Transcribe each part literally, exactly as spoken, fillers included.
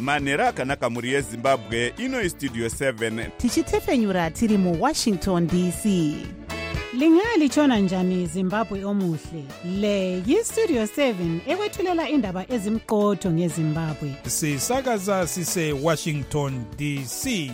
manhero akanaka mhuri yezimbabwe. Ino istudio seven tichitefenyura tiri muwashington D C. Lingalitshona njani Zimbabwe omuhle? Le yistudio seven ekwethulela indaba ezimqotho ngeZimbabwe. Sisakaza sise Washington D C.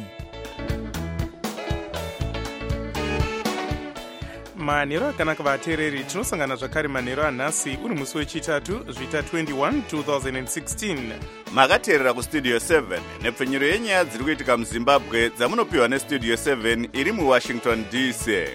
manhero akanaka vateereri, tinosangana zvakare manhero anhasi uri musi wechitatu zvita twenty-one twenty sixteen. makateerera kustudio seven nepfenyuro yenyaya dziri kuitika muzimbabwe dzamunopiwa nestudio seven iri muwashington D C.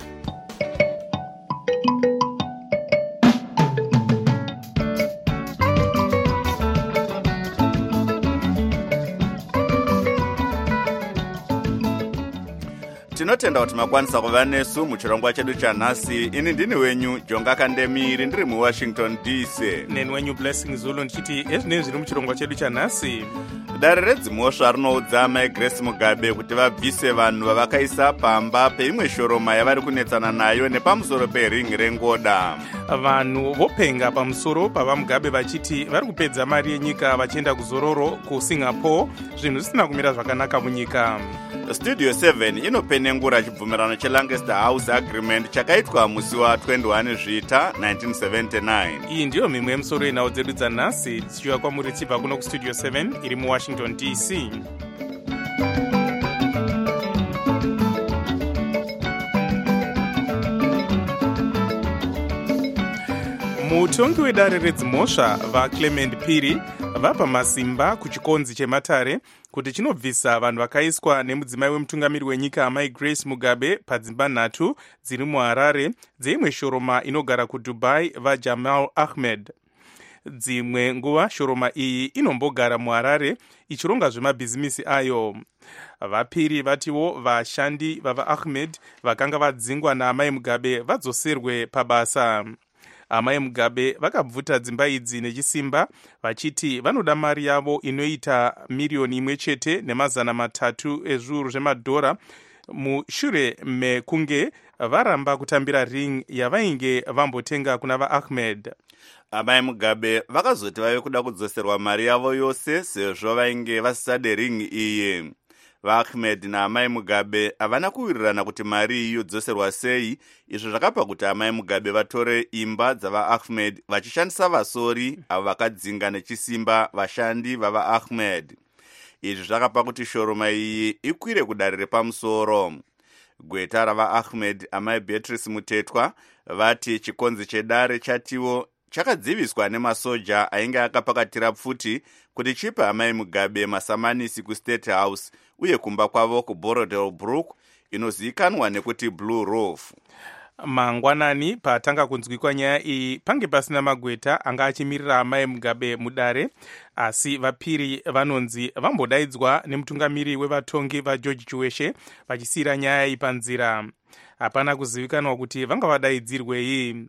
tinotenda kuti makwanisa kuva nesu muchirongwa chedu chanhasi. Ini ndini wenyu Jonga Kandemiri ndiri muwashington D C. neni wenyu Blessing Zulu ndichiti ezvinei zviri muchirongwa chedu chanhasi. Dare redzimhosva rinoudza Mai Grace Mugabe kuti vabvise vanhu vavakaisa pamba peimwe shoroma yavari kunetsana nayo nepamusoro peringi rengoda. Vanhu vopenga pamusoro pavaMugabe vachiti vari kupedza mari yenyika vachienda kuzororo kuSingapore, zvinhu zvisina kumira zvakanaka munyika. Studio seven inopenengura chibvumirano cheLancaster House Agreement chakaitwa musi wa twenty-one zvita nineteen seventy-nine. Iyi ndiyo mimwe yemusoro yenhau dzedu dzanhasi dzichiuya kwamuri tichibva kuno kustudio seven iri muwashington D C. mutongi wedare redzimhosva vaClement Phiri vapa masimba kuchikonzi chematare kuti chinobvisa vanhu vakaiswa nemudzimai wemutungamiri wenyika Mai Grace Mugabe padzimba nhatu dziri muHarare dzeimwe shoroma inogara kuDubai vaJamal Ahmed. Dzimwe nguva shoroma iyi inombogara muHarare ichironga zvemabhizimisi ayo. vaPhiri vatiwo vashandi vavaAhmed vakanga vadzingwa naamai Mugabe vadzoserwe pabasa. Amai Mugabe vakabvuta dzimba idzi nechisimba vachiti vanoda mari yavo inoita miriyoni imwe chete nemazana matatu ezviuru zvemadhora mushure mekunge varamba kutambira ring yavainge vambotenga kuna vaAhmed. Amai Mugabe vakazoti vave kuda kudzoserwa mari yavo yose sezvo vainge vasisade ring iyi. vaAhmed naamai Mugabe havana kuwirirana kuti mari iyi yodzoserwa sei. Izvo zvakapa kuti amai Mugabe vatore imba dzavaAhmed vachishandisa vasori avo vakadzinga nechisimba vashandi vavaAhmed. Izvi zvakapa kuti shoroma iyi ikwire kudare repamusoro. Gweta ravaAhmed amai Beatrice Mutetwa vati chikonzi chedare chatiwo chakadziviswa nemasoja ainge akapakatira pfuti kuti chipe amai Mugabe masamanisi kuState House uye kumba kwavo kuBorodale inozivikanwa nekuti Blue Roof. Mangwanani patanga kunzwikwa nyaya iyi pange pasina magweta anga achimirira amai Mugabe mudare, asi vaPhiri vanonzi vambodaidzwa nemutungamiri wevatongi vaGeorge Chiweshe vachisiyira nyaya iyi panzira. Hapana kuzivikanwa kuti vanga vadaidzirwei.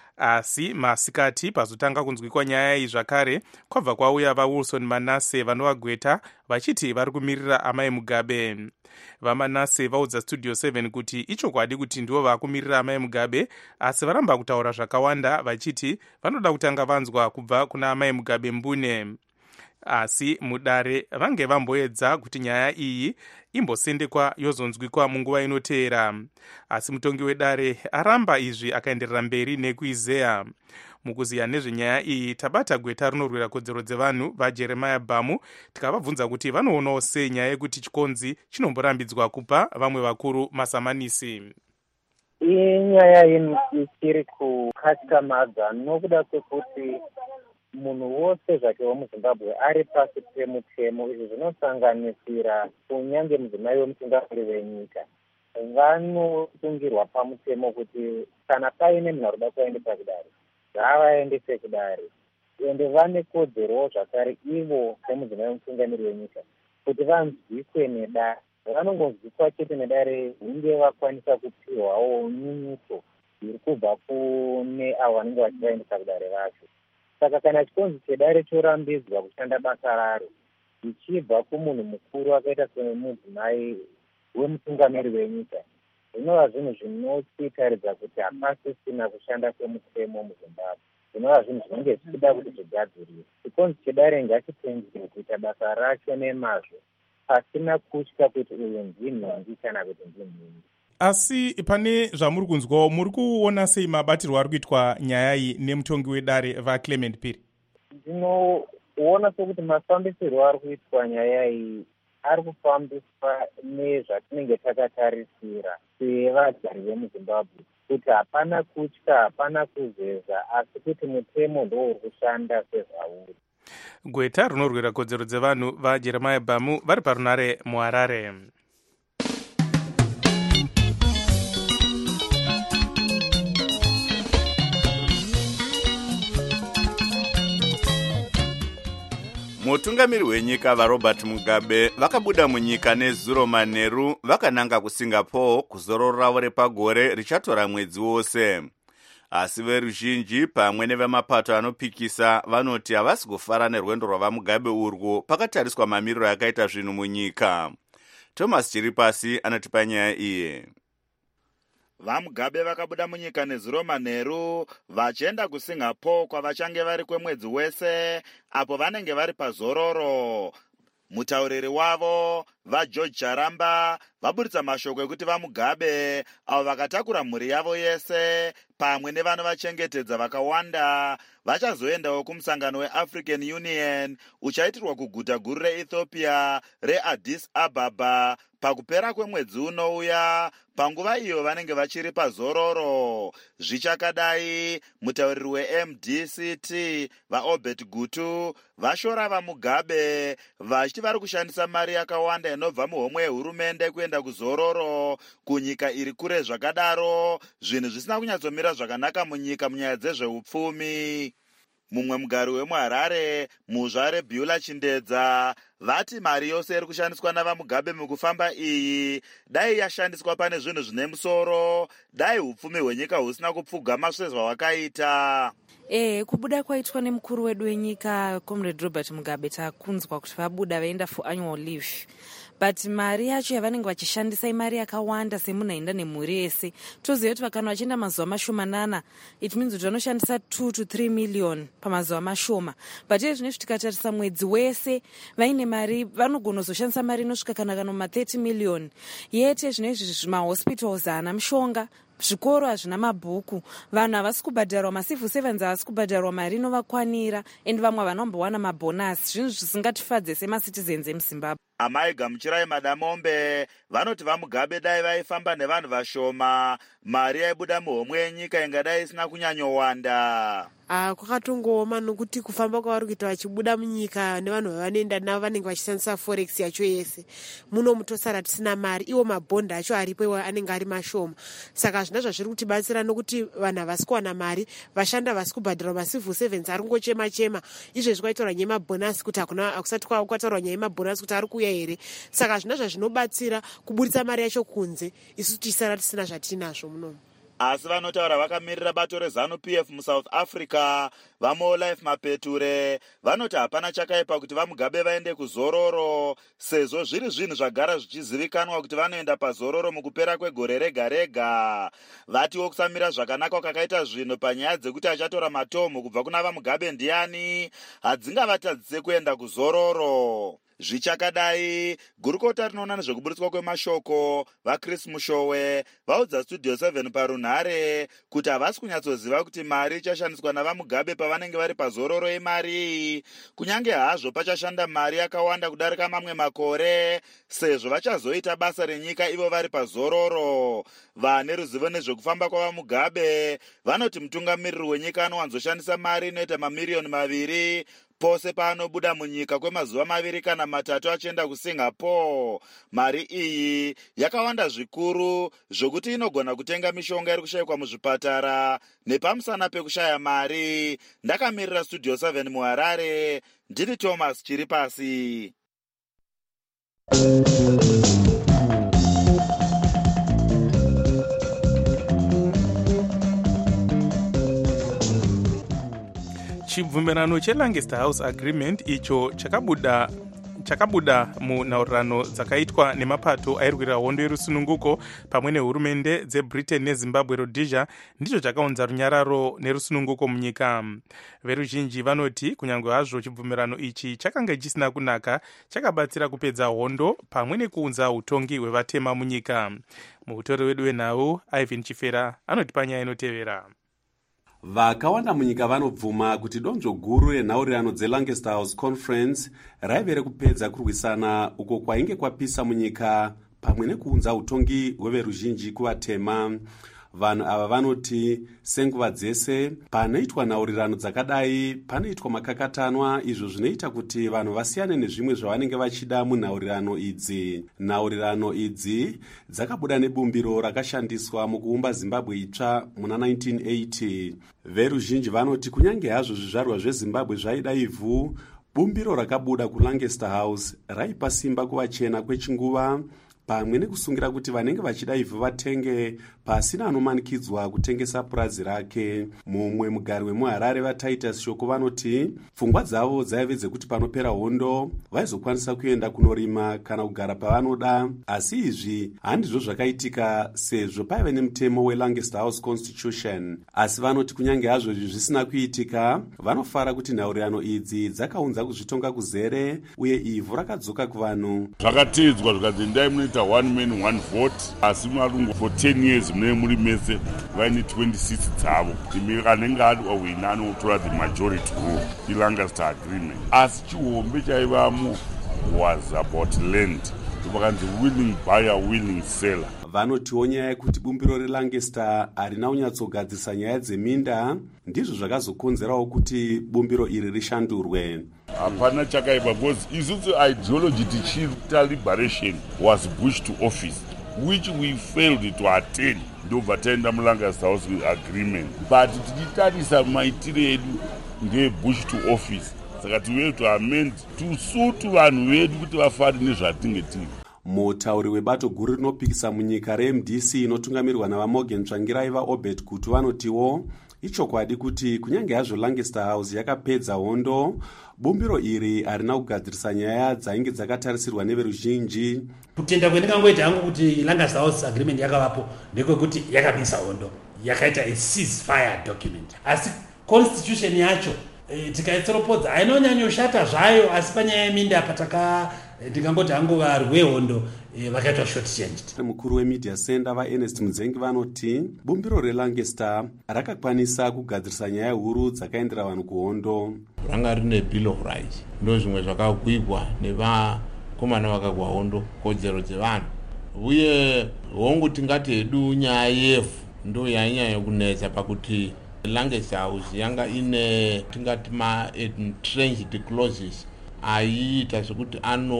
Asi masikati pazotanga kunzwikwa nyaya iyi zvakare kwabva kwauya vaWilson Manase vanovagweta vachiti vari kumirira amai Mugabe. VaManase vaudza studio seven kuti ichokwadi kuti ndivo vakumirira amai Mugabe, asi varamba kutaura zvakawanda vachiti vanoda kutanga vanzwa kubva kuna amai Mugabe mbune. Asi mudare vange vamboedza kuti nyaya iyi imbosendekwa yozonzwikwa munguva inoteera. Asi mutongi wedare aramba izvi akaenderera mberi nekuizeya. Mukuziya nezvenyaya iyi tabata gweta rinorwira kodzero dzevanhu vaJeremiah Bamu tikavabvunza kuti vanoonawo sei nyaya yekuti chikonzi chinomborambidzwa kupa vamwe vakuru masamanisi. Inyaya ichiri kukatyamadza nokuda kwekuti munhu wose zvake wemuZimbabwe ari pasi pemutemo. Izvi zvinosanganisira kunyange mudzimai wemutungamiri wenyika vanosungirwa pamutemo kuti kana paine munhu arikuda kuendesa kudare ngavaendese kudare, ende vane kodzerowo zvakare ivo semudzimai wemutungamiri wenyika kuti vanzwikwe nedare. Vanongonzwikwa chete nedare hunge vakwanisa kupiwawo nyunyuto iri kubva kune avo vanenge vachivaendesa kudare vacho. Saka kana chikonzi chedare chorambidzwa kushanda basa raro ichibva kumunhu mukuru akaita semudzimai wemutungamiri wenyika, zvinova zvinhu zvinotitaridza kuti hapasisina kushanda kwemutemo muZimbabwe. zvinova zvinhu zvinenge zvichida kuti zvigadziriwe. Chikonzi chedare ngachitendere kuita basa racho nemazvo pasina kutya kuti uyu ndinhongi kana kuti ndinhongi. Asi pane zvamuri kunzwawo, muri kuona sei mabatirwo ari kuitwa nyaya iyi nemutongi wedare vaClement Phiri? Ndinoona sekuti mafambisirwo ari kuitwa nyaya iyi ari kufambiswa nezvatinenge takatarisira sevagari vemuZimbabwe, kuti hapana kutya, hapana kuzeza, asi kuti mutemo ndo uri kushanda sezvauri. Gweta rinorwira kodzero dzevanhu vaJeremiah Bhamu vari parunare muHarare. mutungamiri wenyika vaRobert Mugabe vakabuda munyika nezuro manheru vakananga kuSingapore kuzororo ravo repagore richatora mwedzi wose. Asi veruzhinji pamwe nevemapato anopikisa vanoti havasi kufara nerwendo rwavaMugabe urwo pakatariswa mamiriro akaita zvinhu munyika. Thomas Chiripasi anotipa nyaya iye. VaMugabe vakabuda munyika nezuro manheru vachienda kuSingapore kwavachange vari kwemwedzi wese apo vanenge vari pazororo. Mutauriri wavo vaGeorge Charamba vaburitsa mashoko ekuti vaMugabe avo vakatakura mhuri yavo yese pamwe nevanovachengetedza vakawanda vachazoendawo kumusangano weAfrican Union uchaitirwa kuguta guru reEthiopia reAddis Ababa pakupera kwemwedzi unouya. Panguva iyo vanenge vachiri pazororo. Zvichakadai, mutauriri weM D C T vaObert Gutu vashora vaMugabe vachiti vari kushandisa mari yakawanda inobva muhomwe yehurumende kuenda kuzororo kunyika iri kure zvakadaro, zvinhu zvisina kunyatsomira zvakanaka munyika munyaya dzezveupfumi. Mumwe mugari wemuHarare muzvare Beulah Chindedza vati mari yose iri kushandiswa navaMugabe mukufamba iyi dai yashandiswa pane zvinhu zvine musoro, dai upfumi hwenyika husina kupfugama sezvawakaita. Eh, kubuda kwaitwa nemukuru wedu wenyika Comrade Robert Mugabe takunzwa kuti vabuda vaenda for annual leave. But mari yacho yavanenge vachishandisa imari yakawanda semunhu aenda nemhuri yese. Toziva kuti vakana vachienda mazuva mashomanana, it means kuti vanoshandisa two to three million pamazuva mashoma. But iye zvinezvi tikatarisa mwedzi wese vaine mari vanogona kuzoshandisa mari inosvika kana kana ma thirty million. Yete zvinezvi mahospitals haana mushonga, zvikoro hazvina mabhuku, vanhu havasi kubhadharwa, macivil servants havasi kubhadharwa mari inovakwanira, endi vamwe vanombowana mabhonasi, zvinhu zvisingatifadze semacitizens emuZimbabwe. Amai Gamuchirai Madamombe vanoti vaMugabe dai vaifamba nevanhu vashoma, mari yaibuda muhomwe yenyika ingadai isina kunyanyowanda. Ah, kwakatongooma nokuti kufamba kwavari kuita vachibuda munyika nevanhu vavanoenda navo vanenge vachishandisa forex yacho yese. Muno mutosara tisina mari, iwo mabhondi acho aripo iwo anenge ari mashoma. Saka zvina zvazviri kutibatsira nokuti vanhu havasi kuwana mari, vashanda havasi kubhadharwa, macivil servants ari kungochema chema. Izvezvi kwaitaura nyaya yemabhonasi kuti hakuna hakusati kwataurwa nyaya yemabhonasi kuti ari kuuya here. Saka zvina zvazvinobatsira kuburitsa mari yacho kunze, isu tisara tisina zvatinazvo munomu. Asi vanotaura vakamirira bato reZANU-P F muSouth Africa vaMolife Mapeture vanoti hapana chakaipa kuti vaMugabe vaende kuzororo, sezvo zviri zvinhu zvagara zvichizivikanwa kuti vanoenda pazororo mukupera kwegore rega rega. Vatiwo kusamira zvakanaka kwakaita zvinhu panyaya dzekuti achatora matomu kubva kuna vaMugabe ndiani hadzingavatadzise kuenda kuzororo. Zvichakadai, gurukota rinoona nezvekuburitswa kwemashoko vaChris Mushowe vaudza Studio seven parunhare kuti havasi kunyatsoziva kuti mari ichashandiswa navaMugabe pavanenge vari pazororo yemari, kunyange hazvo pachashanda mari yakawanda kudarika mamwe makore, sezvo vachazoita basa renyika ivo vari pazororo. Vane ruzivo nezvekufamba kwavaMugabe vanoti mutungamiriri wenyika anowanzoshandisa mari inoita mamiriyoni maviri pose paanobuda munyika kwemazuva maviri kana matatu achienda kuSingapore. Mari iyi yakawanda zvikuru zvokuti inogona kutenga mishonga iri kushayikwa muzvipatara nepamusana pekushaya mari. Ndakamirira Studio seven muHarare, ndini Thomas Chiripasi. Chibvumirano cheLancaster House Agreement icho chakabuda chakabuda munhaurirano dzakaitwa nemapato airwira hondo yerusununguko pamwe nehurumende dzebritain nezimbabwe rhodesia ndicho chakaunza runyararo nerusununguko munyika. Veruzhinji vanoti kunyange hazvo chibvumirano ichi chakanga chisina kunaka, chakabatsira kupedza hondo pamwe nekuunza utongi hwevatema munyika. Muhutori wedu wenhau Ivan Chifera anoti panyaya inotevera. Vakawanda munyika vanobvuma kuti donzvo guru renhaurirano dzeLancaster House Conference raive rekupedza kurwisana uko kwainge kwapisa munyika pamwe nekuunza utongi hweveruzhinji kuvatema. Vanhu ava vanoti senguva dzese panoitwa nhaurirano dzakadai panoitwa makakatanwa, izvo zvinoita kuti vanhu vasiyane nezvimwe zvavanenge vachida munhaurirano idzi. Nhaurirano idzi dzakabuda nebumbiro rakashandiswa mukuumba Zimbabwe itsva muna nineteen eighty. Veruzhinji vanoti kunyange hazvo zvizvarwa zveZimbabwe zvaida ivhu, bumbiro rakabuda kuLancaster House raipa simba kuvachena kwechinguva pamwe nekusungira kuti vanenge vachida ivhu vatenge pasina anomanikidzwa kutengesa purazi rake. Mumwe mugari wemuHarare vaTitus Shoko vanoti pfungwa dzavo dzaive dzekuti panopera hondo vaizokwanisa kuenda kunorima kana kugara pavanoda, asi izvi handizvo zvakaitika sezvo paive nemutemo weLancaster House Constitution. Asi vanoti kunyange hazvo izvi zvisina kuitika, vanofara kuti nhaurirano idzi dzakaunza kuzvitonga kuzere uye ivhu rakadzoka kuvanhu. Zvakateedzwa zvikadzi ndai munoita one man one vote, asi marungu for ten years mune muri mese vaine twenty-six dzavo. Imi anenge adwina anotora the majority rule, iLancaster agreement. Asi chihombe chaivamo was about land. Vakanzi willing buyer, willing seller. Vanotiwo nyaya yekuti bumbiro reLancaster harina kunyatsogadzisa nyaya dzeminda ndizvo zvakazokonzerawo kuti bumbiro iri rishandurwe. Hapana chakaipa because isusu ideology tichiita liberation was Bush to office, which we failed to attain. Ndobva taenda muLancaster House agreement, but tichitarisa maitire edu ngeBush to office, saka tiwere to amend to suit vanhu vedu kuti vafare nezvatinge tiri. Mutauri webato guru rinopikisa munyika reM D C inotungamirwa navaMorgan Tsvangirai vaObert Gutu vanotiwo ichokwadi kuti kunyange hazvo Lancaster House yakapedza hondo, bumbiro iri harina kugadzirisa nyaya dzainge dzakatarisirwa neveruzhinji. Kutenda kwendingangoita hangu kuti Lancaster House agreement yakavapo ndekwekuti yakapisa hondo, yakaita a ceasefire document, asi constitution yacho e, tikaitsoropodza hainonyanyoshata zvayo, asi panyaya yeminda pataka ndingangoti hangu vari wehondo vakaitwa short changed. Mukuru wemedia center vaErnest Mudzengi vanoti bumbiro reLancaster rakakwanisa kugadzirisa nyaya huru dzakaendera vanhu kuhondo. Ranga rine bill of rights, ndo zvimwe zvakagwigwa nevakomana vakagwa hondo, kodzero dzevanhu, uye hongu tingati hedu nyaya yefu ndo yanyanya kunetsa pakuti Lancaster House yanga ine tingati ma entrenched clauses aiita zvekuti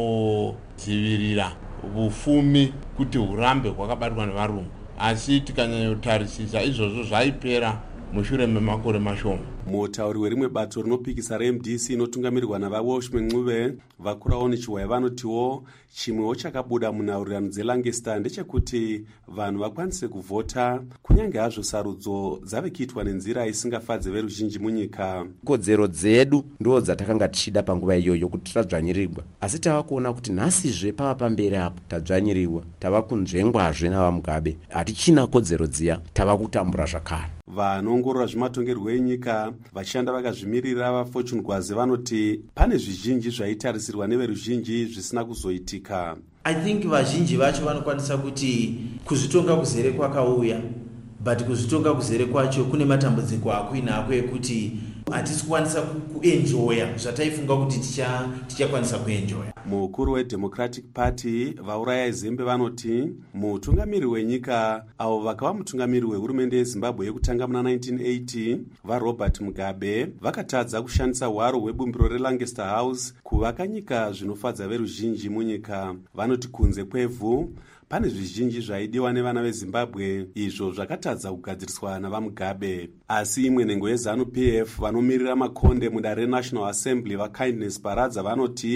anodzivirira ufumi kuti hurambe hwakabatwa nevarungu, asi tikanyanyotarisisa izvozvo zvaipera mushure memakore mashoma. Mutauri werimwe bato rinopikisa reM D C inotungamirirwa navaWalshman Ncube vakurawo nechiwaya vanotiwo chimwewo chakabuda munhaurirano dzeLancaster ndechekuti vanhu vakwanise kuvhota kunyange hazvo sarudzo dzave kuitwa nenzira isingafadze veruzhinji munyika. Kodzero dzedu ndo dzatakanga tichida panguva iyoyo kuti tadzvanyirirwa, asi tava kuona kuti nhasizve pava pamberi apo tadzvanyiriwa, tava kunzvengwazve navaMugabe, hatichina kodzero dziya, tava kutambura zvakare. Vanoongorora zvematongerwo enyika vachishanda vakazvimirira vaFortune Gwazi vanoti pane zvizhinji zvaitarisirwa neveruzhinji zvisina kuzoitika. I think vazhinji vacho vanokwanisa kuti kuzvitonga kuzere kwakauya, but kuzvitonga kuzere kwacho kune matambudziko akuinako ekuti hatisi kukwanisa kuenjoya zvataifunga kuti tichakwanisa kuenjoya. Mukuru weDemocratic Party vauraya Zembe vanoti mutungamiri wenyika avo vakava mutungamiri wehurumende yeZimbabwe yekutanga muna nineteen eighty vaRobert Mugabe vakatadza kushandisa hwaro hwebumbiro reLancaster House kuvaka nyika zvinofadza veruzhinji munyika. Vanoti kunze kwevhu pane zvizhinji zvaidiwa nevana veZimbabwe izvo zvakatadza kugadziriswa navaMugabe. Asi imwe nhengo yeZanu P F vanomirira makonde mudare reNational Assembly vaKindness Baradza vanoti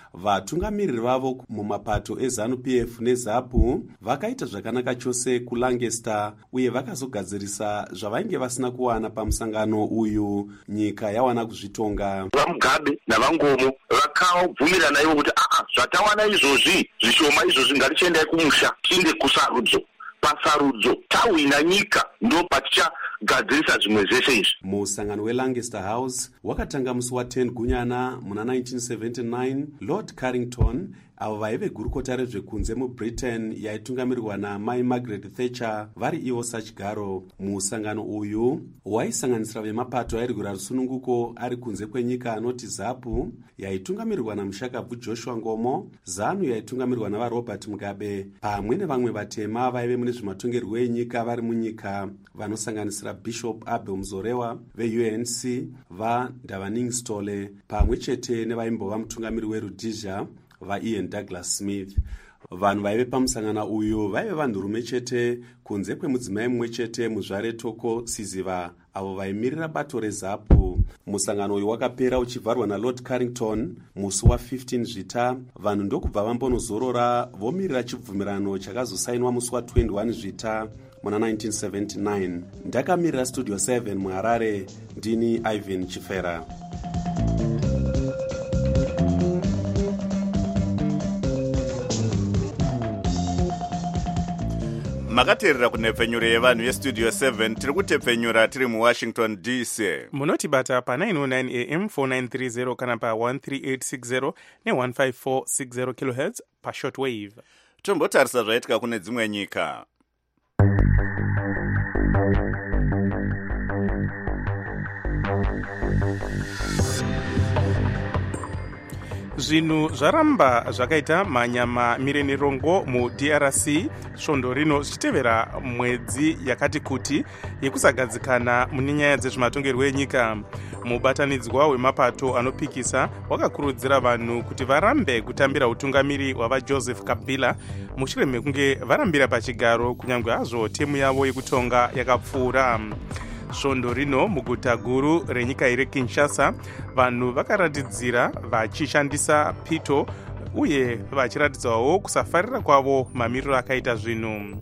vatungamiriri vavo mumapato ezanu p f nezapu vakaita zvakanaka chose kulancaster uye vakazogadzirisa zvavainge vasina kuwana pamusangano uyu. Nyika yawana kuzvitonga. vamugabe navangomo vakabvumirana ivo kuti aa zvatawana izvozvi zvishoma izvozvi ngatichiendai kumusha tiinde kusarudzo. Pasarudzo tawina nyika ndo patichagadzirisa zvimwe zvese izvi. Musangano weLancaster House wakatanga musi wa ten gunyana muna nineteen seventy-nine. Lord Carrington avo vaive gurukota rezvekunze mubritain yaitungamirirwa namai Margaret Thatcher vari ivo sachigaro. Musangano uyu waisanganisira vemapato airwira rusununguko ari kunze kwenyika anoti zapu yaitungamirirwa namushakabvu Joshua Ngomo, zanu yaitungamirirwa navaRobert Mugabe pamwe nevamwe vatema vaive mune zvematongerwo enyika vari munyika vanosanganisira Bishop Abel Muzorewa ve-U N C, vaNdavaning Stole pamwe chete nevaimbova mutungamiri weRhodesia vaIan Douglas Smith. Vanhu vaive pamusangana uyu vaive vanhurume chete kunze kwemudzimai mumwe chete muzvare Toko Siziva avo vaimirira bato rezapu. Musangano uyu wakapera uchivharwa naLord Carrington musi wa fifteen Zvita. Vanhu ndokubva vambonozorora vomirira chibvumirano chakazosainwa musi wa twenty-one Zvita muna nineteen seventy-nine. Ndakamirira Studio seven muHarare, ndini Ivan Chifera. makateerera kunhepfenyuro yevanhu yestudio seven. tiri kutepfenyura tiri muwashington D C. munotibata pa nine oh nine a m four nine three zero kana pa one three eight six zero ne one five four six zero kilohertz pa shortwave. tombotarisa zvaitika kune dzimwe nyika. zvinhu zvaramba zvakaita manyama mirenirongo muD R C svondo rino zvichitevera mwedzi yakati kuti yekusagadzikana mune nyaya dzezvematongerwo enyika. mubatanidzwa wemapato anopikisa wakakurudzira vanhu kuti varambe kutambira utungamiri hwavaJoseph Kabila mushure mekunge varambira pachigaro kunyange hazvo temu yavo yekutonga yakapfuura. svondo rino muguta guru renyika iri Kinshasa vanhu vakaratidzira vachishandisa pito uye vachiratidzawo kusafarira kwavo mamiriro akaita zvinhu.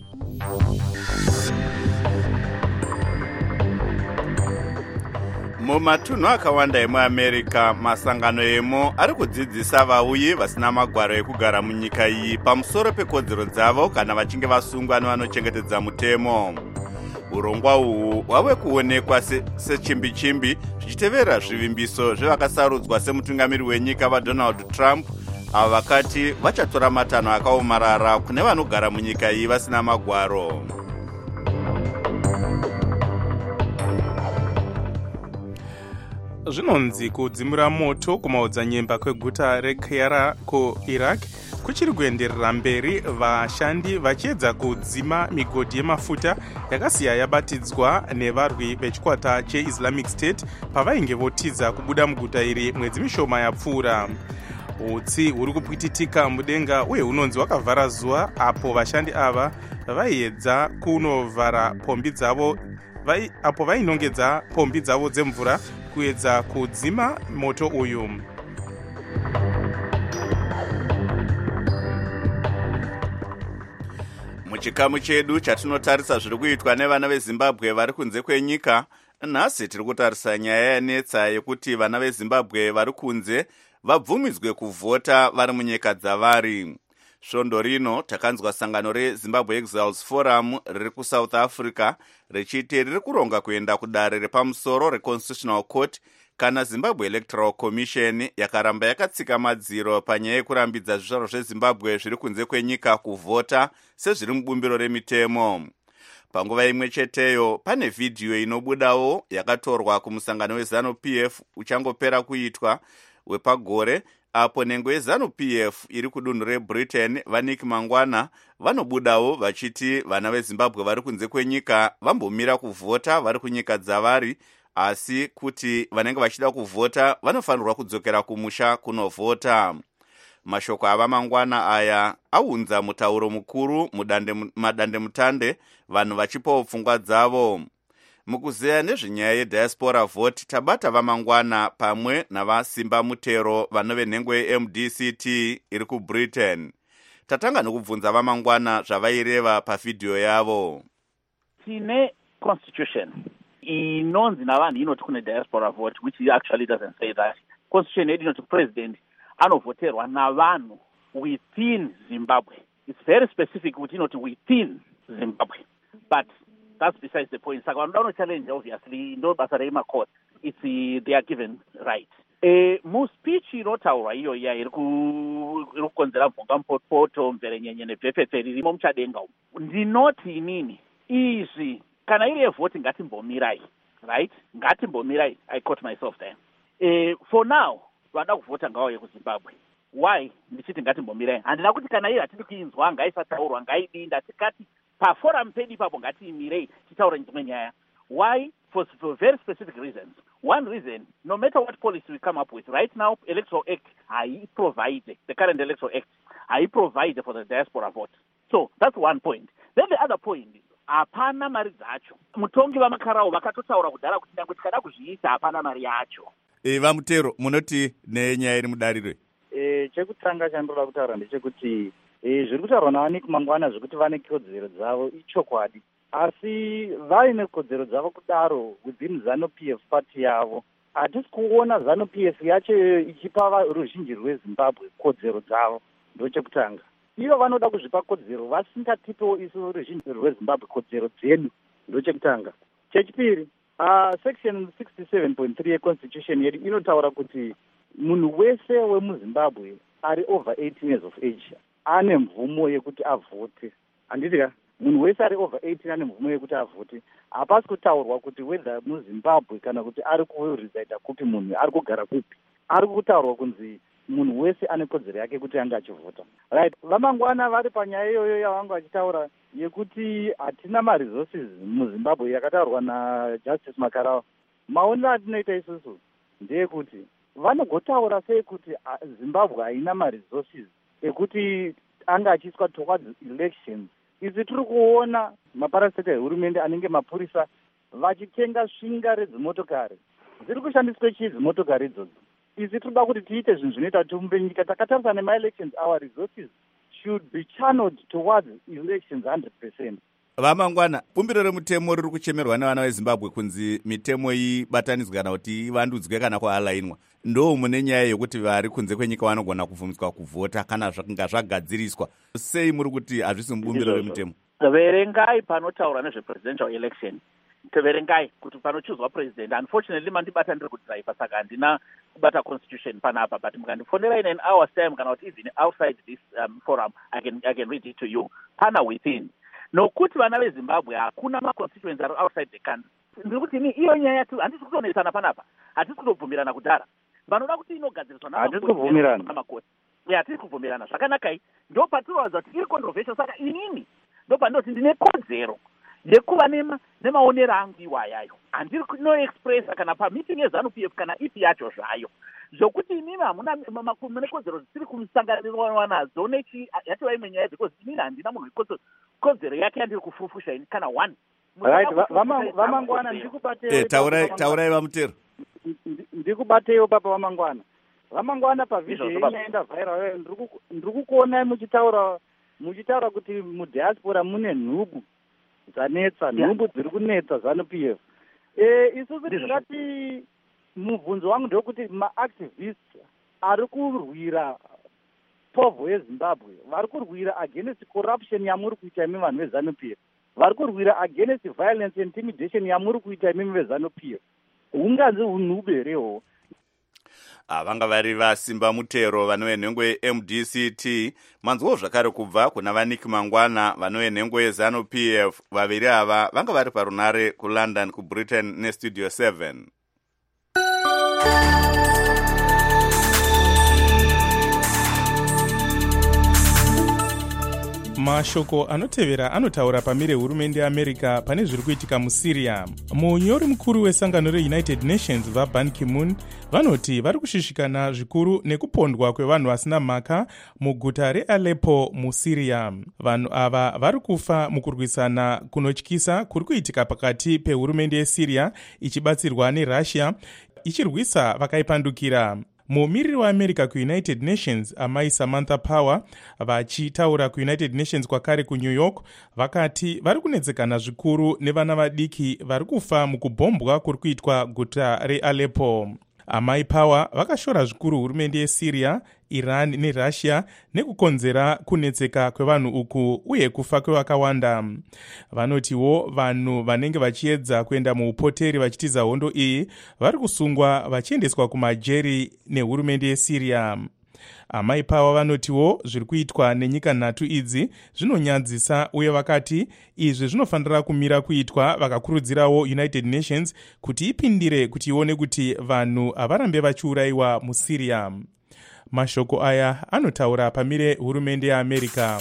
mumatunhu akawanda emuamerica masangano emo ari kudzidzisa vauyi vasina magwaro ekugara munyika iyi pamusoro pekodzero dzavo kana vachinge vasungwa nevanochengetedza mutemo. urongwa uhu hwave kuonekwa sechimbi-chimbi zvichitevera zvivimbiso zvevakasarudzwa semutungamiri wenyika vaDonald Trump avo vakati vachatora matanho akaomarara kune vanogara munyika iyi vasina magwaro. zvinonzi kudzimura moto kumaodzanyemba kweguta reKhyara kuIraq kuchiri kuenderera mberi, vashandi vachiedza kudzima migodhi yemafuta yakasiya yabatidzwa nevarwi vechikwata cheIslamic State pavainge votiza kubuda muguta iri mwedzi mishoma yapfuura. utsi huri kupwititika mudenga uye hunonzi wakavhara zuva apo vashandi ava vaiedza kunovhara pombi dzavo vai, apo vainongedza pombi dzavo dzemvura kuedza kudzima moto uyu. muchikamu chedu chatinotarisa zviri kuitwa nevana veZimbabwe vari kunze kwenyika, nhasi tiri kutarisa nyaya yanetsa yekuti vana veZimbabwe vari kunze vabvumidzwe kuvhota vari munyika dzavari. svondo rino takanzwa sangano reZimbabwe Exiles Forum riri kuSouth Africa richiti riri kuronga kuenda kudare repamusoro reConstitutional Court kana Zimbabwe Electoral Commission yakaramba yakatsika madziro panyaya yekurambidza zvizvarwa zveZimbabwe zviri kunze kwenyika kuvhota sezviri mubumbiro remitemo. panguva imwe cheteyo pane vhidhiyo inobudawo yakatorwa kumusangano weZanu P F uchangopera kuitwa wepagore apo nhengo yeZanu P F iri kudunhu reBritain vaNick Mangwana vanobudawo vachiti vana veZimbabwe vari kunze kwenyika vambomira kuvhota vari kunyika dzavari, asi kuti vanenge vachida kuvhota vanofanirwa kudzokera kumusha kunovhota. mashoko ava Mangwana aya aunza mutauro mukuru mudande madande mutande vanhu vachipawo pfungwa dzavo. mukuzeya nezvenyaya yediaspora vote tabata vamangwana pamwe navasimba mutero vanove nhengo yeM D C T iri kubritain. Tatanga nekubvunza vamangwana zvavaireva pavhidhiyo yavo. Tine constitution inonzi navanhu inoti kune diaspora vote, which actually doesn't say that. Constitution yedu inoti president anovoterwa navanhu within Zimbabwe. It's very specific kuti inoti within Zimbabwe. But that's besides the point. Saka vanoda challenge obviously ndo basa remacourt. It's uh, they are given right. E, muspeech inotaurwa iyo iya iri kukonzera mvonga mupoto mverenyenye nebvepfepfe ririmo muchadenga umu. Ndinoti inini izvi kana iri yevhoti ngatimbomirai, right? Ngatimbomirai. I caught myself there. E, for now vanoda kuvhota ngauye kuZimbabwe. Why? Ndichiti ngatimbomirai. Handina kuti kana iri hatidi kuinzwa ngaisataurwa ngaidii, ndatikati paforum pedu ipapo ngatiimirei titaure dzimwe nyaya. Why? For, for very specific reasons. One reason, no matter what policy we come up with, right now, Electoral Act, I provide, the current Electoral Act, I provide for the diaspora vote. So, that's one point. Then the other point is, hapana mari dzacho. Mutongi vamakarao vakatotaura kudhara kuti nyangwe tikada kuzviita hapana mari yacho. E, vamutero, munoti nenyaya iri mudariro? E, chekutanga chandinoda kutaura ndechekuti e, zviri kutaurwa navaNick Mangwana zvekuti vane kodzero dzavo ichokwadi. Asi vaine kodzero dzavo kudaro within ZANU-P F party yavo. Hatisi kuona ZANU-P F yacho ichipa ruzhinji rweZimbabwe kodzero dzavo. Ndo chekutanga. Ivo vanoda kuzvipa kodzero vasingatipewo isu ruzhinji rweZimbabwe kodzero dzedu. Ndo chekutanga. Chechipiri, uh, section sixty-seven point three yeconstitution yedu inotaura kuti munhu wese wemuZimbabwe ari over eighteen years of age ane mvumo yekuti avhote. Handiti ka? Munhu wese ari over eighteen ane mvumo yekuti avhote. Hapasi kutaurwa kuti whether muZimbabwe kana kuti ari kuresida kupi munhu ari kugara kupi. Ari kutaurwa kunzi munhu wese ane kodzero yake kuti anga achivhota. Right. Vamangwana vari panyaya iyoyo yavanga vachitaura yekuti hatina maresources muZimbabwe yakataurwa naJustice Makarao. Maonero atinoita isusu ndeyekuti vanogotaura sei kuti Zimbabwe haina maresources ekuti anga achiiswa towards elections. Izi tiri kuona maparasiteti ehurumende anenge mapurisa vachitenga svinga redzimotokari. Dziri kushandiswa chii dzimotokari idzodzo? Izi tinoda kuti tiite zvinhu zvinoita kuti tumbe nyika takatarisa nema-elections, our resources should be channeled towards elections one hundred percent. Vamangwana, bumbiro remutemo riri kuchemerwa nevana veZimbabwe kunzi mitemo ibatanidzwe kana kuti ivandudzwe kana kualainwa. Ndo mune nyaya yekuti vari kunze kwenyika vanogona kubvumiswa kuvhota kana zvakange zvagadziriswa. Sei muri kuti hazvisi mubumbiro remutemo? Verengai panotaura nezvepresidential election. Teverengai kuti panochuzwa president. Unfortunately mandibata ndiri kudrive saka handina kubata constitution panapa, but mukandifonera in an hour's time kana kuti even outside this um, forum I can, I can read it to you. Pana within. Nokuti vana veZimbabwe hakuna ma-constituents ari outside the country. Ndiri kuti ni iyo nyaya tu handisi kutonesana panapa. Hatisi kutobvumirana kudhara. Vanoda kuti inogadziriswa na hatisi kubvumirana. Hatisi kubvumirana. Zvakanakai ndo patinowadza kuti iri controversial saka inini ndo pandoti ndine kodzero yekuva nema nemaonero angu iwayayo. Handiri no express kana pameeting yeZANU-P F kana ipi yacho zvayo. Zvokuti inini hamuna mune kodzero dzisiri kusanganirwa nadzo nechi yatova imwe nyaya because inini handina munhu kodzero yake yandiri kufufusha ini kana one. Right, Vamangwana ndikubatei. Eh, taurai taurai vamutero. Ndikubatei papa Vamangwana. Vamangwana pavhidhiyo inoenda viral ndiri kukuona muchitaura muchitaura kuti mudiaspora mune nhubu dzanetsa, nhubu dziri kunetsa ZANU-P F. Eh, isusu tingati mubvunzo wangu ndokuti ma-activists ari kurwira povo yeZimbabwe vari kurwira against corruption yamuri kuita imi vanhu veZANU-P F. Vari kurwira against violence and intimidation yamuri kuita imi veZANU-P F. Hunganzi unhube herewo. Vanga vari vasimba mutero vanove nhengo yeM D C T. Manzwo zvakare kubva kuna vaNick Mangwana vanove nhengo yeZANU-P F. Vaviri ava vanga vari parunare kuLondon kuBritain neStudio seven. mashoko anotevera anotaura pamire hurumende yeamerica pane zviri kuitika musyria. munyori mukuru wesangano reunited nations vaban ki-moon vanoti vari kushishikana zvikuru nekupondwa kwevanhu vasina mhaka muguta realeppo musyria. vanhu ava vari kufa mukurwisana kunotyisa kuri kuitika pakati pehurumende yesyria ichibatsirwa nerussia ichirwisa vakaipandukira. mumiriri weamerica kuunited nations amai samantha power vachitaura kuunited nations kwakare kunew york vakati vari kunetsekana zvikuru nevana vadiki vari kufa mukubhombwa kuri kuitwa guta realeppo. amai power vakashora zvikuru hurumende yesyria, iran nerussia nekukonzera kunetseka kwevanhu uku uye kufa kwevakawanda. vanotiwo vanhu vanenge vachiedza kuenda muupoteri vachitiza hondo iyi vari kusungwa vachiendeswa kumajeri nehurumende yesyria. amai power vanotiwo zviri kuitwa nenyika nhatu idzi zvinonyadzisa uye vakati izvi zvinofanira kumira kuitwa, vakakurudzirawo united nations kuti ipindire kuti ione kuti vanhu havarambe vachiurayiwa musyria. mashoko aya anotaura pamire hurumende yeamerica.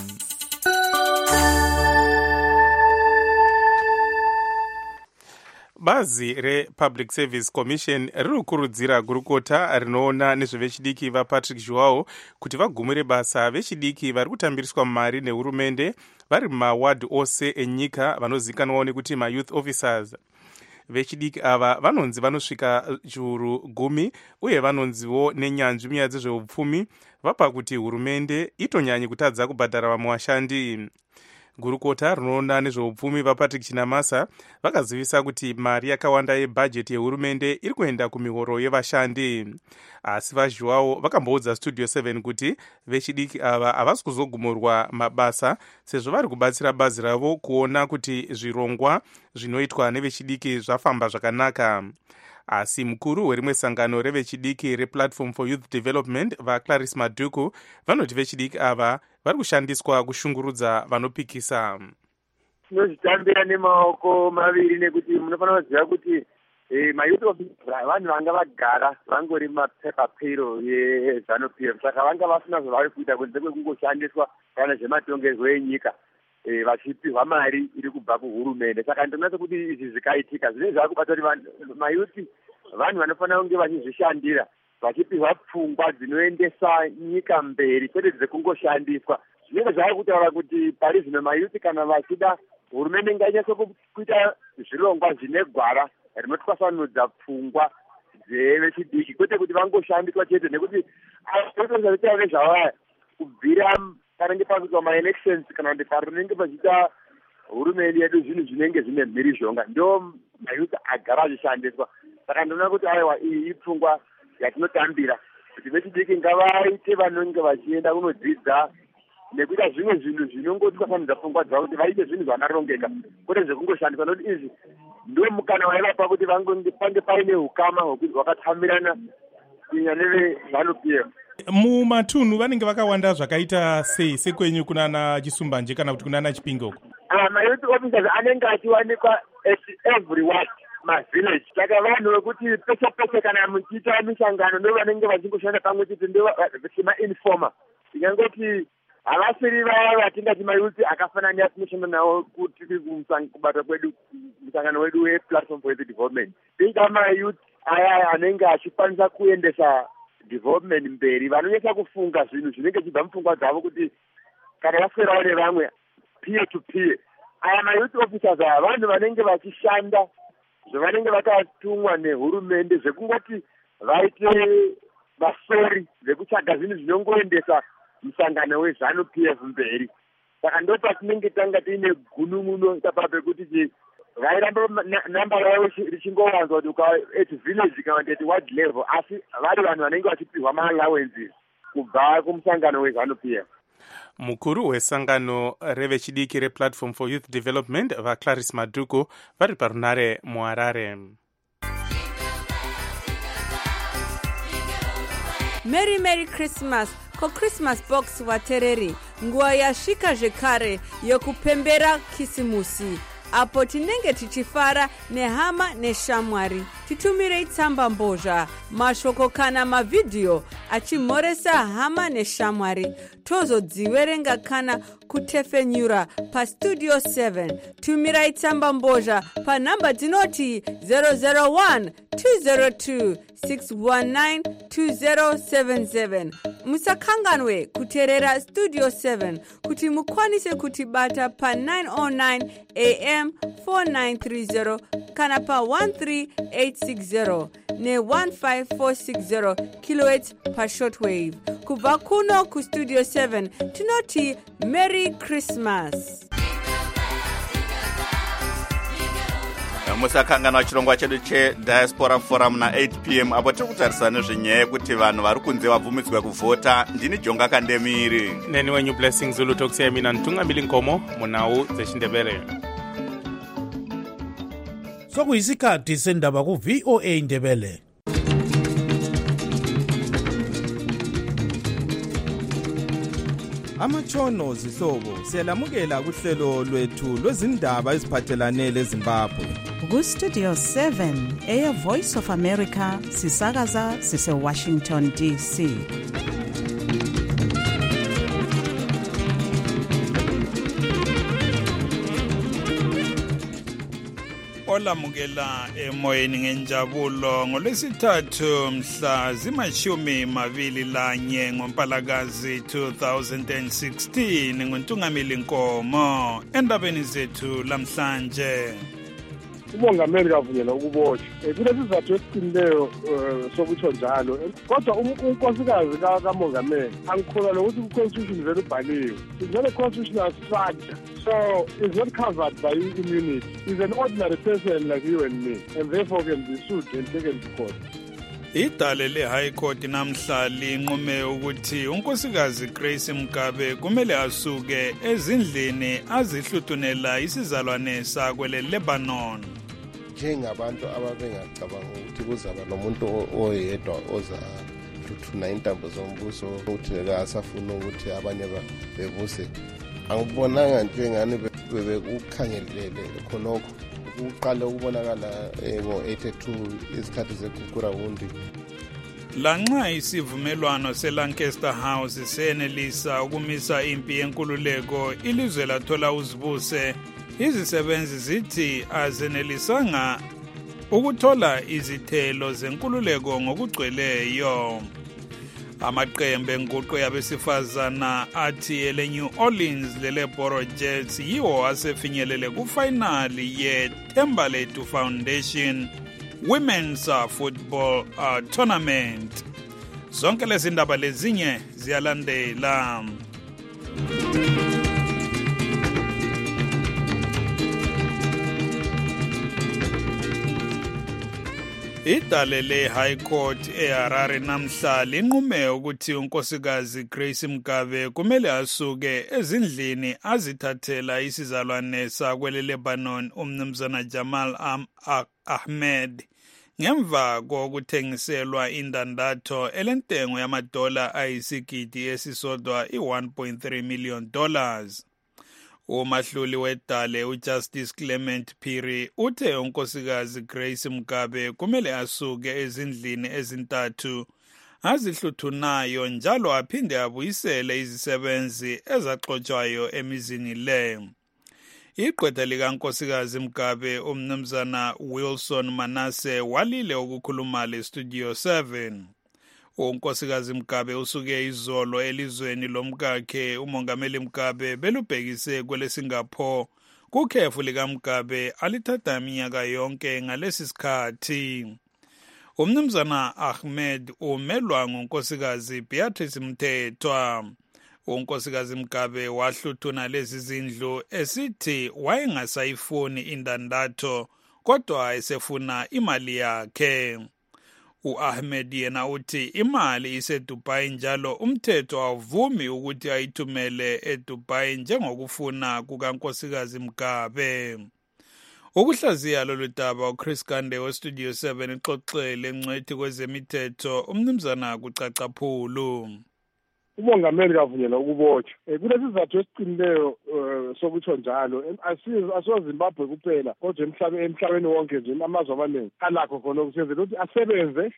bazi republic service commission riri kukurudzira gurukota rinoona nezvevechidiki vapatrick joao kuti vagumire basa vechidiki vari kutambiriswa mari nehurumende vari mumawadhi ose enyika vanozivikanwawo nekuti mayouth officers. vechidiki ava vanonzi vanosvika chiuru gumi uye vanonziwo nenyanzvi munyaya dzezveupfumi vapa kuti hurumende itonyanyi kutadza kubhadhara vamwe vashandi. gurukota rinoona nezveupfumi vapatrick chinamasa vakazivisa kuti mari yakawanda yebhajeti yehurumende iri kuenda kumihoro yevashandi. asi vazhuwawo vakamboudza studio seven kuti vechidiki ava havasi kuzogumurwa mabasa sezvo vari kubatsira bazi ravo kuona kuti zvirongwa zvinoitwa nevechidiki zvafamba zvakanaka. asi mukuru werimwe sangano revechidiki replatform for youth development vaclaris maduku vanoti vechidiki ava vari kushandiswa kushungurudza vanopikisa. tinozvitambira nemaoko maviri nekuti munofanira kuziva kuti eh, mayouth officers vanhu vanga vagara vangori mapepapero yeZANU P F, saka vanga vasina zvavari kuita kunze kwekungoshandiswa kana zvematongerwo enyika eh, vachipihwa mari iri kubva kuhurumende. Saka ndinoona kuti izvi zvikaitika zvinenge zvava kubata kuti mayouth vanhu vanofanira kunge vachizvishandira vachipihwa pfungwa dzinoendesa nyika mberi kwete dzekungoshandiswa. zvinenge zvava kutaura kuti pari zvino mayouth kana vachida hurumende ngainyatso kuita zvirongwa zvine gwara rinotwasanudza pfungwa dzevechidiki kwete kuti vangoshandiswa chete, nekuti aotozaitaura nezvavaya kubvira panenge pakuitwa maelections kana kuti parinenge pachiita hurumende yedu zvinhu zvinenge zvine mhirizhonga ndo mayouth agara achishandiswa. Saka ndinoona kuti aiwa iyi ipfungwa yatinotambira kuti vechidiki ngavaite vanenge vachienda kunodzidza nekuita zvimwe zvinhu zvinongotwasanudza pfungwa dzavo kuti vaite zvinhu zvakarongeka kwete zvekungoshandiswa, nokuti izvi ndo mukana waivapa kuti pange paine ukama hwakatambirana kunya neveZANU P F. mumatunhu vanenge vakawanda zvakaita sei sekwenyu kunana Chisumbanje kana kuti kunana Chipinge uko? Uh, mayouth officers anenge achiwanikwa at every ward mavillage. Saka vanhu vekuti peshe peshe kana muchiita mishangano ndo vanenge vachingoshanda pamwe chete ndo vechima-informa. Ndingangoti havasiri vaya vatingati mayouth akafanana atinoshanda nawo kuti kubata kwedu musangano wedu weplatform for youth development. Tinga mayouth aya anenge achikwanisa kuendesa development mberi, vanonyesa kufunga zvinhu zvinenge chibva mupfungwa dzavo kuti kana vaswerawo nevamwe peer to peer. Aya mayouth officers aya vanhu vanenge vachishanda zvavanenge vakatumwa nehurumende zvekungoti vaite vasori zvekutsvaga zvinhu zvinongoendesa musangano weZANU P F mberi. Saka ndo patinenge tanga tiine gunumuno tapa pekuti vairamba namba ravo richingowanzwa kuti at village kana kuti at ward level, asi vari vanhu vanenge vachipihwa ma-allowances kubva kumusangano weZANU P F. mukuru wesangano revechidiki replatform for youth development vaclaris maduku vari parunare muharare. Merry Merry Christmas ko Christmas box vatereri, nguva yasvika zvekare yokupembera kisimusi, apo tinenge tichifara nehama neshamwari. titumire tsamba mbozha, mashoko kana mavidhiyo achimhoresa hama neshamwari. Tozodziverenga kana kutefenyura pastudio seven. Tumirai tsamba mbozha panhamba dzinoti zero zero one two zero two six one nine two zero seven seven. Musakanganwe kuteerera Studio seven kuti mukwanise kutibata pa nine oh nine a m four nine three zero kana pa one three eight six zero ne one five four six zero kilohertz pa shortwave. Kubva kuno ku Studio seven tinoti Merry Christmas. Musakangana chirongwa chedu cheDiaspora Forum na eight p m apo tiri kutarisana nezvenyaya yekuti vanhu vari kunze vabvumidzwa kuvhota. Ndini Jonga Kandemiri. Neni wenyu Blessing Zulu tokusiyai mina Ntungamili Nkomo munhau dzechindebele. Sokuyisikhathi sendaba ku V O A Ndebele. Amachono zihlobo siyalamukela kuhlelo lwethu lwezindaba eziphathelane leZimbabwe. Ku Studio seven, Air Voice of America, sisakaza sise Washington D C. Olamukela emoyeni ngenjabulo ngolwesithathu mhla zimashumi mabili lanye ngoMpalakazi two thousand sixteen nguNtungamili Nkomo endabeni zethu lamhlanje. Umongameli kavunyelwa ukuboshwa kulesizathu esiqinileyo sokutsho njalo, kodwa unkosikazi kamongameli angikholwa lokuthi ku-constitution vele ubhaliwe. It's not a constitutional structure, so it's not covered by immunity. He's an ordinary person like you and me, and therefore can be sued and taken to court. Idale le-High Court namhla linqume ukuthi unkosikazi Grace Mugabe kumele asuke ezindlini azihluthunela isizalwane sakwele Lebanon. Njengabantu ababengacabanga ukuthi kuzaba nomuntu oyedwa oza hluthuna intambo zombuso ukuthi asafuna ukuthi abanye bebuse, angibonanga njengani bebekukhangelele khonokho. Uqale ukubonakala ngo eighty-two isikhathi zekukura wundi. Lanxa isivumelwano seLancaster House senelisa ukumisa impi yenkululeko ilizwe lathola uzibuse, izisebenzi zithi azenelisanga ukuthola izithelo zenkululeko ngokugcweleyo. Amaqembu enguqu yabesifazana athi ele New Orleans leleBoro Jets yiwo asefinyelele kufinali ye-Themba Lethu Foundation Women's Football uh, Tournament. Zonke lezi ndaba lezinye ziyalandela. Idale le-High Court eHarare namhla linqume ukuthi unkosikazi Grace Mugabe kumele asuke ezindlini azithathela isizalwane sakwele Lebanon umnumzana Jamal Ahmed ngemva kokuthengiselwa indandatho elentengo yamadola ayisigidi esisodwa i-one point three million dollars. Umahluli wedale uJustice Clement Phiri uthe unkosikazi Grace Mugabe kumele asuke ezindlini ezintathu azihluthunayo njalo aphinde abuyisele izisebenzi ezaxotshwayo emizini le. Igqwetha likankosikazi Mugabe umnumzana Wilson Manase walile ukukhuluma leStudio seven. Unkosikazi Mugabe usuke izolo elizweni lomkakhe umongameli Mugabe belubhekise kwele Singapore kukhefu lika Mugabe alithatha iminyaka yonke ngalesi sikhathi. Umnumzana Ahmed umelwa ngunkosikazi Beatrice Mthethwa. Unkosikazi Mugabe wahluthuna lezi zindlu esithi wayengasayifuni indandatho kodwa esefuna imali yakhe. U-Ahmed yena uthi imali iseDubai njalo umthetho awuvumi ukuthi ayithumele eDubai njengokufuna kukankosikazi Mugabe. Ukuhlaziya lolu daba uChris Kande weStudio seven exoxele ngcwethi kwezemithetho umnumzana Kucacaphulu. umongameli kavunyelwa ukubotshwa um kulesi sizathu esiqinileyo um sokutsho njalo asiwazimbabwe kuphela kodwa emhlabeni wonke nje amazwe amaningi alakho khona ukusenzela ukuthi asebenze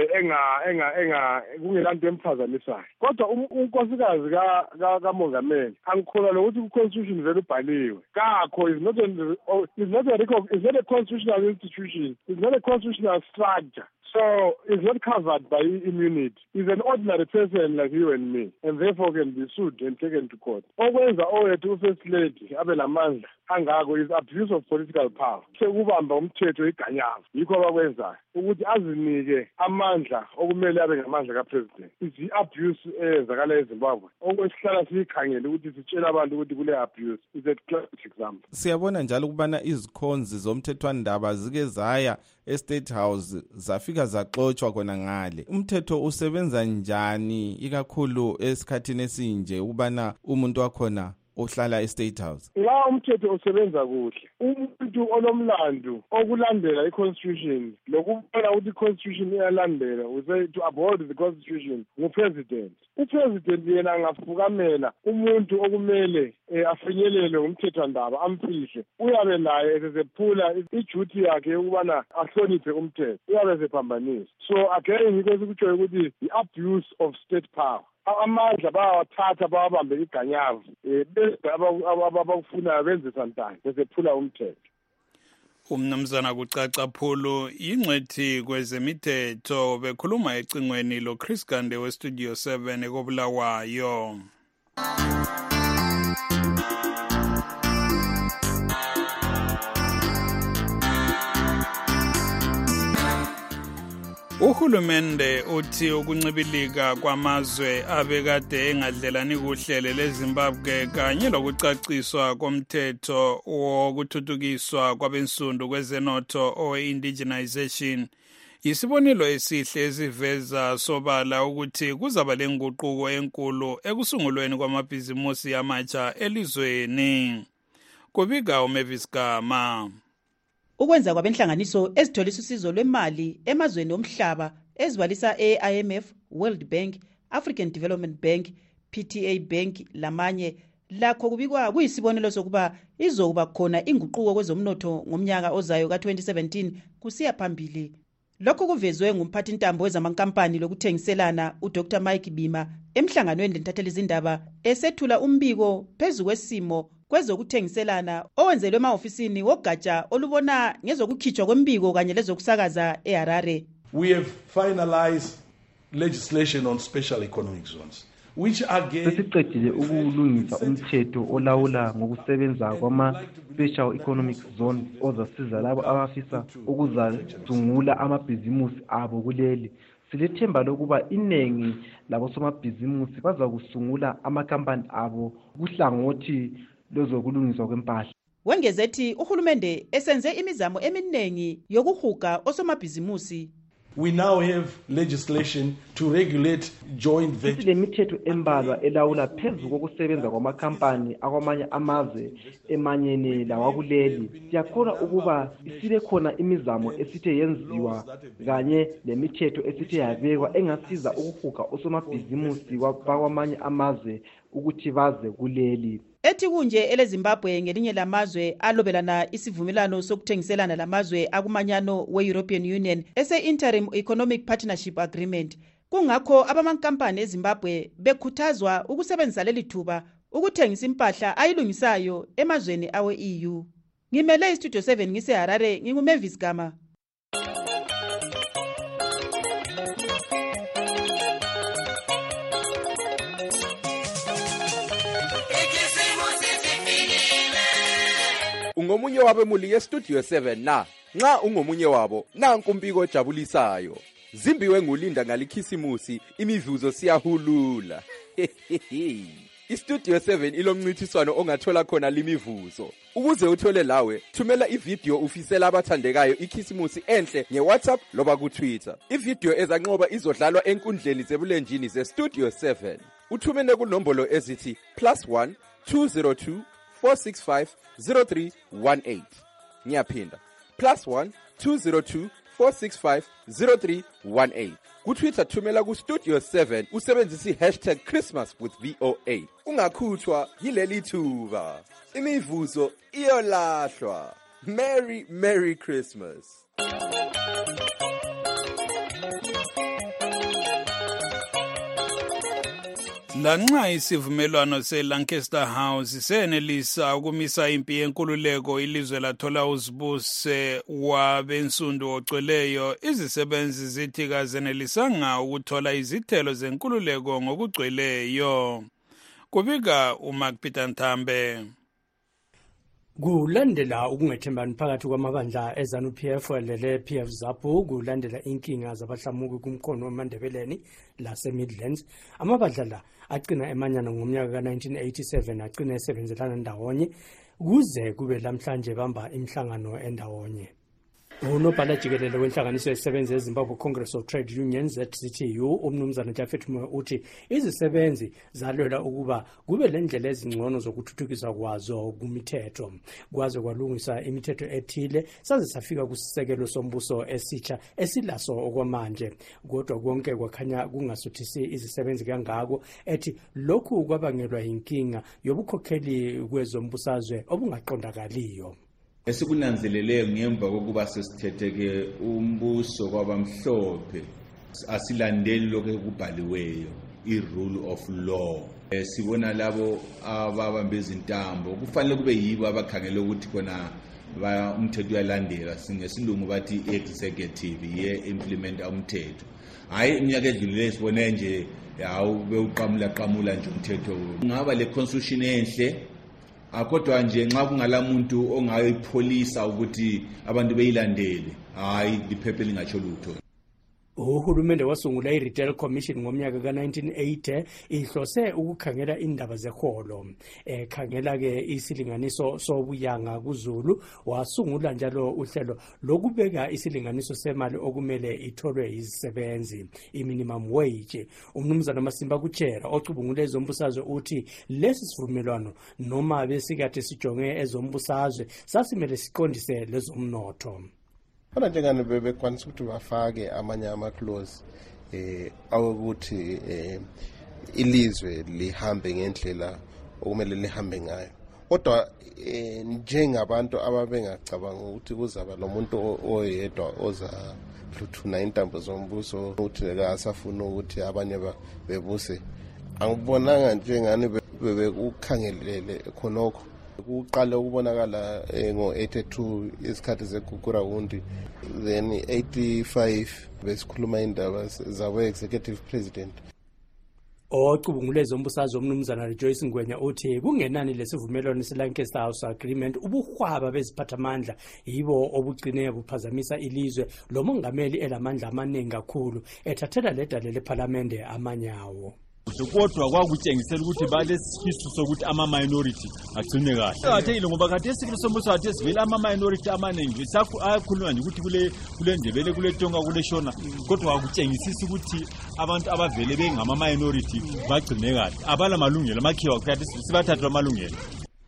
um kungelanto emphazamisayo kodwa unkosikazi kamongameli angikholwa lokuthi ku-constitution vele ubhaliwe kakho is not a constitutional institution, it's not a constitutional structure. So it's not covered by immunity. He's an ordinary person like you and me, and therefore can be sued and taken to court. Okwenza owethu first lady abe lamandla angako is abuse of political power. Sekubamba umthetho iganyavu yikho abakwenzayo ukuthi azinike amandla okumele abe ngamandla kapresident. Is the abuse eyenzakala eZimbabwe. Okwesihlala siyikhangele ukuthi sitshela abantu ukuthi kule abuse. Is a classic example. Siyabona njalo kubana izikhonzi zomthethwandaba zike zaya eState House zafika zaxoxwa khona ngale. Umthetho usebenza njani ikakhulu esikhathini esinje ubana umuntu wakhona ohlala eState House? La umthetho usebenza kuhle. Umuntu onomlando okulandela iConstitution lokubona ukuthi iConstitution iyalandela we say to uphold the Constitution ngupresident. Upresident yena angafukamela umuntu okumele afinyelele ngomthethwandaba amfihle uyabe naye esesephula iduty yakhe ukubana ahloniphe umthetho uyabe esephambanisa. So again yikho sikutsho ukuthi the abuse of state power. Amandla bawathatha bawabambe iganyavu um abakufunayo benze santani besephula umthetho. Umnumzana kucaca phulu ingcwethi kwezemithetho bekhuluma ecingweni lo Chris Gande we Studio seven ekobulawayo. Uhulumende uthi ukuncibilika kwamazwe abekade engadlelani kuhlelo leZimbabwe kanye lokucaciswa komthetho wokuthuthukiswa kwabensundu kwezenotho o indigenization yisibonelo esihle esiveza sobala ukuthi kuzaba lenguquko enkulu ekusungulweni kwamabhizimusi amatsha elizweni. Kubika uMavis Gama. Ukwenza kwabenhlanganiso ezitholisa usizo lwemali emazweni omhlaba ezibalisa e-I M F, World Bank, African Development Bank, P T A Bank lamanye lakho kubikwa kuyisibonelo sokuba izokuba khona inguquko kwezomnotho ngomnyaka ozayo ka twenty seventeen kusiya phambili. Lokho kuvezwe ngumphathi intambo wezamankampani lokuthengiselana uDr Mike Bima emhlanganweni lentathelisa izindaba esethula umbiko phezu kwesimo kwezokuthengiselana owenzelwe ema-ofisini wogatsha olubona ngezokukhitshwa kwembiko kanye lezokusakaza eHarare. We have finalized legislation on special economic zones which again sesiqedile ukulungisa umthetho olawula ngokusebenza kwama-special economic zones ozasiza labo abafisa ukuzasungula amabhizimusi abo kuleli. Silethemba lokuba inengi labosomabhizimusi baza kusungula amakampani abo kuhlangothi lozokulungiswa kwempahla. Wengezethi uhulumende esenze imizamo eminingi yokuhuga osomabhizimusi. We now have legislation to regulate joint ventures. Le mithetho embalwa elawula phezu kokusebenza kwamakampani akwamanye amazwe emanyene lawakuleli. Siyakhona ukuba isibe khona imizamo esithe yenziwa kanye lemithetho esithe yabekwa engasiza ukuhuga osomabhizimusi bakwamanye amazwe ukuthi baze kuleli. Ethi kunje eleZimbabwe ngelinye lamazwe alobelana isivumelano sokuthengiselana lamazwe akumanyano we-European Union ese-Interim Economic Partnership Agreement. Kungakho abamankampani eZimbabwe bekhuthazwa ukusebenzisa leli thuba ukuthengisa impahla ayilungisayo emazweni awe-E U. Ngimele iStudio seven ngiseHarare nginguMavis Gama. Ungomunye wabemuli yeStudio seven na nxa ungomunye wabo nanku umbiko ojabulisayo. Zimbiwe ngulinda ngalikhisimusi imivuzo siyahulula. iStudio seven ilomncithiswano ongathola khona limivuzo. Ukuze uthole lawe thumela ivideo ufisela abathandekayo ikhisimusi enhle ngeWhatsApp loba kuTwitter. Ivideo ezanqoba izodlalwa enkundleni zebulenjini zeStudio seven. Uthumene kunombolo ezithi plus one two zero two four six five zero three one eight. Ngiyaphinda plus one two zero two four six five zero three one eight. Kutwitter thumela ku Studio seven usebenzisa hashtag Christmas with V O A. Ungakhuthwa yileli thuba. Imivuzo iyolahlwa. Merry Merry Christmas. Lanxa isivumelwano seLancaster House senelisa ukumisa impi yenkululeko ilizwe lathola uzibuse wabensundu ogcweleyo, izisebenzi zithi kazenelisanga ukuthola izithelo zenkululeko ngokugcweleyo. Kubika uMark Peter Nthambe. Kulandela ukungethembani phakathi kwamabandla eZanu-P F lele P F ZAPU kulandela inkinga zabahlamuki kumkhono wemandebeleni lase-Midlands, amabandla la agcina emanyana ngomnyaka ka nineteen eighty-seven agcina esebenzelana ndawonye kuze kube lamhlanje bamba imihlangano endawonye. Unobhala jikelele wenhlanganiso yezisebenzi eZimbabwe Congress of Trade Unions Z C T U umnumzana Jafet Moyo uthi izisebenzi zalwela ukuba kube lendlela ezingcono zokuthuthukiswa kwazo kumithetho kwaze kwalungisa imithetho ethile saze safika kusisekelo sombuso esitsha esilaso okwamanje, kodwa konke kwakhanya kungasuthisi izisebenzi kangako, ethi lokhu kwabangelwa inkinga yobukhokheli kwezombusazwe obungaqondakaliyo. Esikunanzelele ngemva kokuba sesithetheke umbuso kwabamhlophe asilandeli lokho kubhaliweyo i-rule of law. Sibona labo ababambe izintambo kufanele kube yibo abakhangela ukuthi khona umthetho uyalandela, singesilungu bathi executive ye implement umthetho. Hayi iminyaka edlulile sibone nje yawu bewuqamula qamula nje umthetho. Ngaba le constitution enhle akodwa nje nxa kungalamuntu ongayipholisa ukuthi abantu beyilandele, hayi liphephe lingatsho lutho. Uhulumende wasungula i-Retail Commission ngomnyaka ka nineteen eighty ihlose ukukhangela indaba zeholo, ekhangela ke isilinganiso sobuyanga kuZulu, wasungula njalo uhlelo lokubeka isilinganiso semali okumele itholwe izisebenzi, i-minimum wage. Umnumzana Masimba Kuchera ocubungule ezombusazwe uthi lesi sivumelwano noma besikade sijonge ezombusazwe sasimele siqondise lezomnotho. Bona njengani bebekwanisa ukuthi bafake amanye ama-clause eh awukuthi eh ilizwe lihambe ngendlela okumele lihambe ngayo, kodwa njengabantu ababengacabanga ukuthi kuzaba nomuntu oyedwa oza hluthuna intambo zombuso ukuthi akasafuna ukuthi abanye bebuse, angibonanga njengani bebekukhangelele khonokho. Kuqala ukubonakala ngo eighty-two isikhathi zegugura undi, then eighty-five besikhuluma indaba zawe executive president. Ocubungule ezombusazwe umnumzana Rejoice Ngwenya uthi kungenani lesivumelwano seLancaster House Agreement ubuhwaba beziphathamandla yibo obugcine buphazamisa ilizwe lomongameli elamandla amaningi kakhulu ethathela ledale leParliament amanyawo. Kodwa kwakutshengisela ukuthi balesifiso sokuthi ama minority agcine kahle. Akathekile ngoba kade esikilo sombuso kade sivela ama minority amaningi ayakhulunywa nje ukuthi kule kule ndebele kule tonga kule shona, kodwa kwakutshengisisa ukuthi abantu abavele bengama minority bagcine kahle, abala malungelo amakhiwa kade sibathatha amalungelo.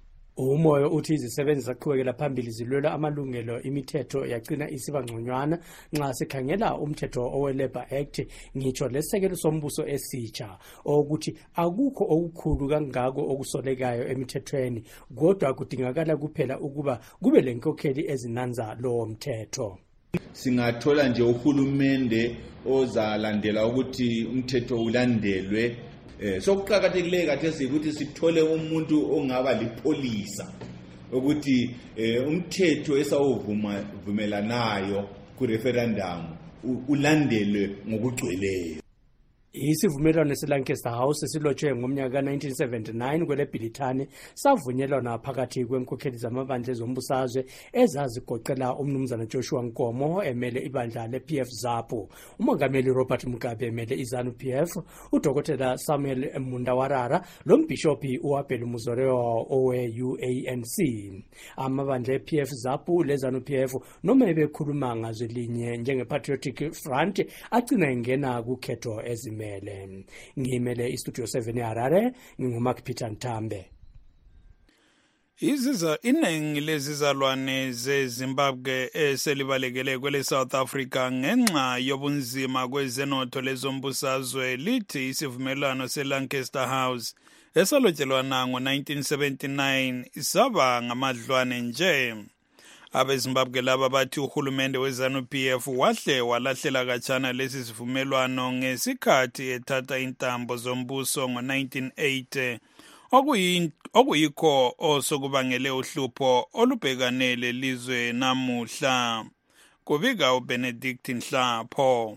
Umoyo uthi izisebenzi zaqhubekela phambili zilwela amalungelo, imithetho yagcina isibangconywana nxa sikhangela umthetho owe-Labour Act ngitsho lesekelo sombuso esitsha ukuthi akukho okukhulu kangako okusolekayo emithethweni, kodwa kudingakala kuphela ukuba kube lenkokheli ezinanza lowo mthetho. Singathola nje uhulumende ozalandela ukuthi umthetho ulandelwe. Eh so kuqhakathekile kathesi ukuthi sithole umuntu ongaba lipolisa ukuthi umthetho esawuvuma vumelanayo ku referendum ulandelwe ngokugcweleyo. Isivumelwano seLancaster House silotshwe ngomnyaka ka nineteen seventy-nine kwele Bhilithane savunyelwana phakathi kwenkokheli zamabandla ezombusazwe ezazigoqela umnumzana Joshua Nkomo emele ibandla le-P F ZAPU, umongameli Robert Mugabe emele iZanu-P F, udokotela Samuel Mundawarara lombhishophi uAbel Muzoreo owe-U A N C. Amabandla e-P F ZAPU leZanu-P F noma ebekhuluma ngazwe linye njenge-Patriotic Front agcina ingena kukhetho ezimele. Ngimele iStudio seven eHarare, nginguMark Peter Nthambe. Iziza iningi lezizalwane zeZimbabwe eselibalekele kwele South Africa ngenxa yobunzima kwezenotho lezombusazwe lithi isivumelwano seLancaster House esalotshelwana ngo-nineteen seventy-nine isaba ngamadlwane nje. AbeZimbabwe laba bathi uhulumende weZANU-P F wahle walahlela kachana lesi sivumelwano ngesikhathi ethatha intambo zombuso ngo-nineteen eighty. Okuyikho osokubangele uhlupho olubhekanele lizwe namuhla. Kubika uBenedict Nhlapho.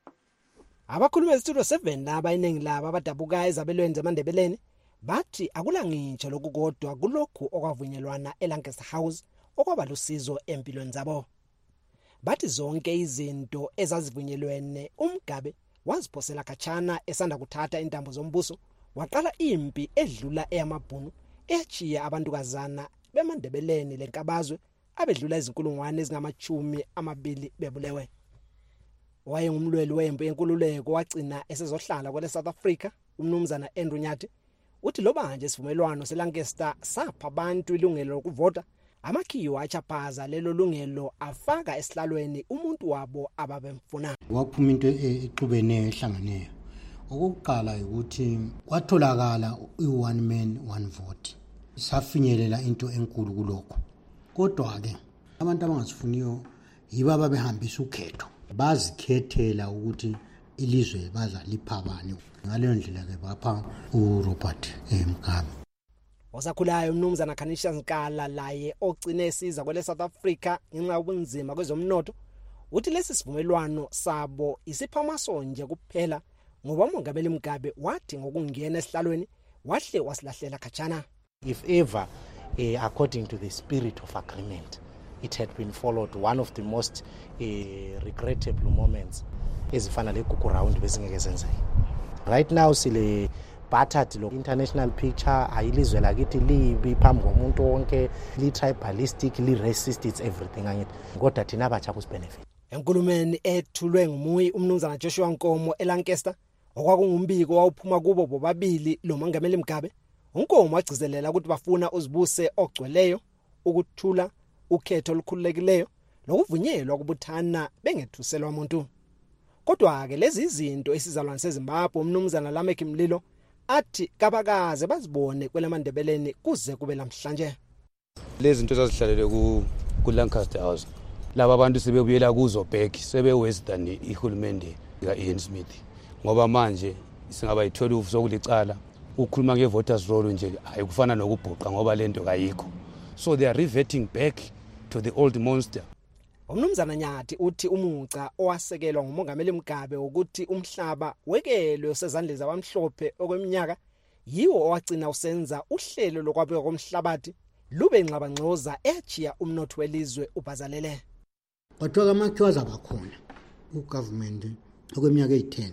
Abakhulumi beStudio seven abayiningi laba abadabuka ezabelweni zamandebeleni bathi akula ngintsha lokukodwa kulokhu okwavunyelwana eLancaster House okwaba lusizo empilweni zabo. Bathi zonke izinto ezazivunyelwene uMgabe waziphosela kachana esanda kuthatha intambo zombuso waqala impi edlula eyamabhunu echiya abantukazana bemandebeleni lenkabazwe abedlula izinkulungwane ezingamachumi amabili bebulewe. Wayengumlweli wempi yenkululeko wagcina esezohlala kwele South Africa umnumzana Andrew Nyathi uthi loba nje sivumelwano seLancaster sapha abantu ilungelo lokuvota amakhiwo achaphaza lelo lungelo afaka esihlalweni umuntu wabo ababemfuna. Waphuma into exubene ehlangeneyo. Okuqala ukuthi kwatholakala i-one man one vote. Safinyelela into enkulu kulokho. Kodwa ke abantu abangasifuniyo yibo ababehambisa ukhetho. Bazikhethela ukuthi ilizwe baza lipha bani. Ngaleyo ndlela ke bapha uRobert Mugabe. Osakhulayo umnumzana Khanisha Nkala laye ogcine esiza kwele South Africa ngenxa yobunzima kwezomnotho uthi lesi sivumelwano sabo isipha amasonje kuphela ngoba uMongameli Mugabe wathi ngokungena esihlalweni wahle wasilahlela kachana. If ever uh, according to the spirit of agreement it had been followed, one of the most uh, regrettable moments ezifana legugu round besingeke senze. Right now sile battered lo international picture ayilizwe lakithi libi phambi komuntu wonke li tribalistic li racist, it's everything angithi kodwa thina abatsha kusibenefit. Enkulumeni ethulwe ngumuyi umnumzana Joshua Nkomo eLancaster okwakungumbiko wawuphuma kubo bobabili lo Mongameli Mugabe. Unkomo wagcizelela ukuthi bafuna uzibuse ogcweleyo ukuthula ukhetho olukhululekileyo lokuvunyelwa kubuthana bengethuselwa umuntu. Kodwa ke lezi izinto esizalwane seZimbabwe umnumzana Lameki Mlilo athi kabakaze bazibone kwelamandebeleni kuze kube namhlanje. Lezi zinto zazihlalele ku kuLancaster House. Laba abantu sebebuyela kuzo back sebe western ihulumende ka Ian Smith. Ngoba manje singaba yithola uvusokulicala ukukhuluma ngevoters roll nje ayikufana nokubhuqa ngoba lento kayikho. So they are reverting back to the old monster. Umnumzana Nyathi uthi umuca owasekelwa nguMongameli Mugabe ukuthi umhlaba wekelwe usezandleni zabamhlophe okweminyaka yiwo owagcina usenza uhlelo lokwabeka komhlabathi lube inxabangxoza echiya umnotho welizwe ubhazalele. Bathoka amakhiwo azabakhona ugovernment okweminyaka eyi-ten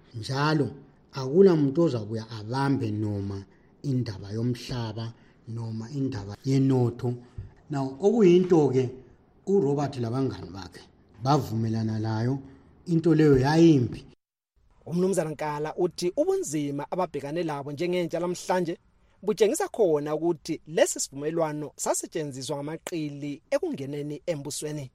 njalo akula muntu ozabuya abambe noma indaba yomhlaba noma indaba yenotho. Now okuyinto ke uRobert labangani bakhe bavumelana layo into leyo yayimbi. Umnumzana Nkala uthi ubunzima ababhekane labo njengentsha lamhlanje butshengisa khona ukuthi lesi sivumelwano sasetshenziswa ngamaqili ekungeneni embusweni.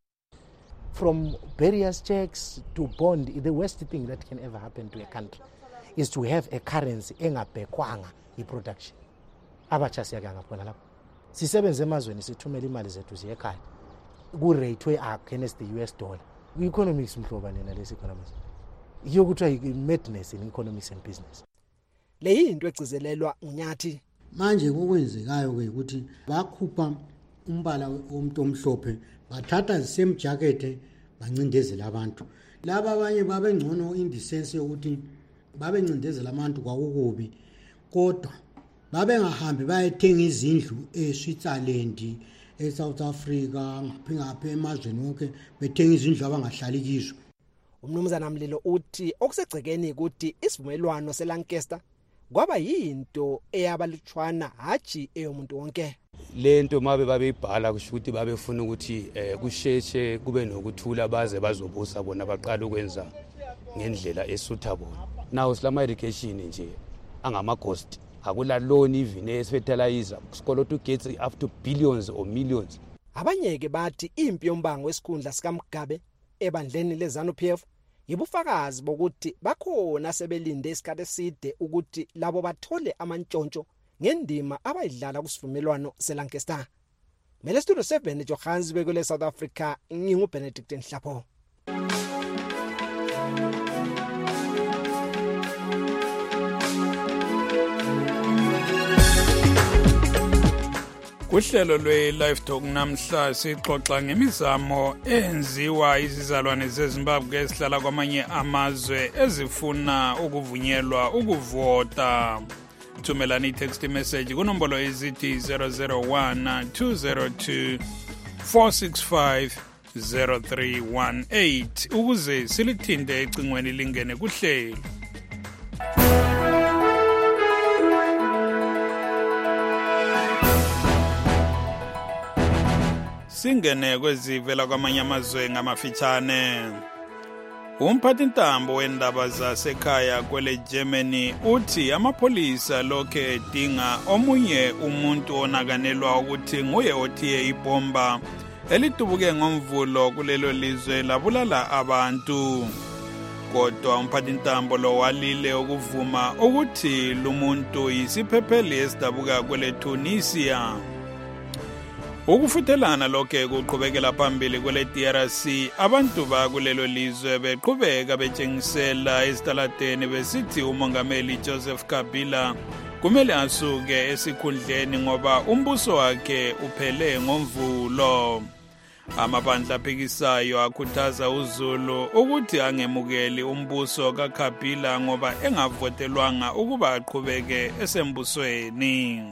From various checks to bond, the worst thing that can ever happen to a country is to have a currency engabhekwanga iproduction. Abatsha siyake ngaphona lapho. Sisebenze emazweni sithumela imali zethu ziye ekhaya. Ku rate we against the U S dollar. Economics mhloba nena lesi economics. Yokuthiwa madness in economics and business. Le yinto egcizelelwa uNyathi. Manje kokwenzekayo ke ukuthi bakhupha umbala womuntu omhlophe bathatha the same jacket bancindezela abantu. Laba abanye babengcono in the sense yokuthi babencindezela abantu kwakukubi kodwa babengahambi bayethenga izindlu eSwitzerland eSouth Africa ngaphingaphe emazweni wonke bethenga izindlu abangahlali kizo. Umnumzana Mlilo uthi okusegcekeni ukuthi isivumelwano seLancaster kwaba yinto eyabalutshwana haji eyomuntu wonke. Lento mabe babeyibhala kusho ukuthi babefuna ukuthi eh kusheshe kube nokuthula baze bazobusa bona baqala ukwenza ngendlela esuitable. Now silama irrigation nje angama cost akula loan even esfertilizer isikolo to gets up to billions or millions. Abanyeke bathi impi yombango wesikhundla sikaMgabe ebandleni leZANU P F yibufakazi bokuthi bakhona sebelinde isikhathi eside ukuthi labo bathole amantshontsho ngendima abayidlala kusivumelwano seLancaster. Mele Studio seven Johannesburg kule South Africa ngingu Benedict Nhlapho. Kuhlelo lwe-Live Talk namhla sixoxa ngemizamo enziwa izizalwane zeZimbabwe esihlala kwamanye amazwe ezifuna ukuvunyelwa ukuvota. Thumelani i-text message kunombolo ezithi zero zero one two zero two four six five zero three one eight ukuze silithinde ecingweni lingene kuhlelo. Singene kwezivela kwamanye amazwe ngamafitshane. Umphathintambo wendaba zasekhaya kwele Germany uthi amapolisa lokhe edinga omunye umuntu onakanelwa ukuthi nguye othiye ibomba elitubuke ngomvulo kulelo lizwe labulala abantu. Kodwa umphathintambo lo walile ukuvuma ukuthi lumuntu yisiphepheli esidabuka kwele Tunisia. Ukufuthelana lokhe kuqhubekela phambili kwele D R C, abantu bakulelo lizwe beqhubeka betshengisela esitaladeni besithi umongameli Joseph Kabila kumele asuke esikhundleni ngoba umbuso wakhe uphele ngomvulo. Amabandla aphikisayo akhuthaza uZulu ukuthi angemukeli umbuso kaKabila ngoba engavotelwanga ukuba aqhubeke esembusweni.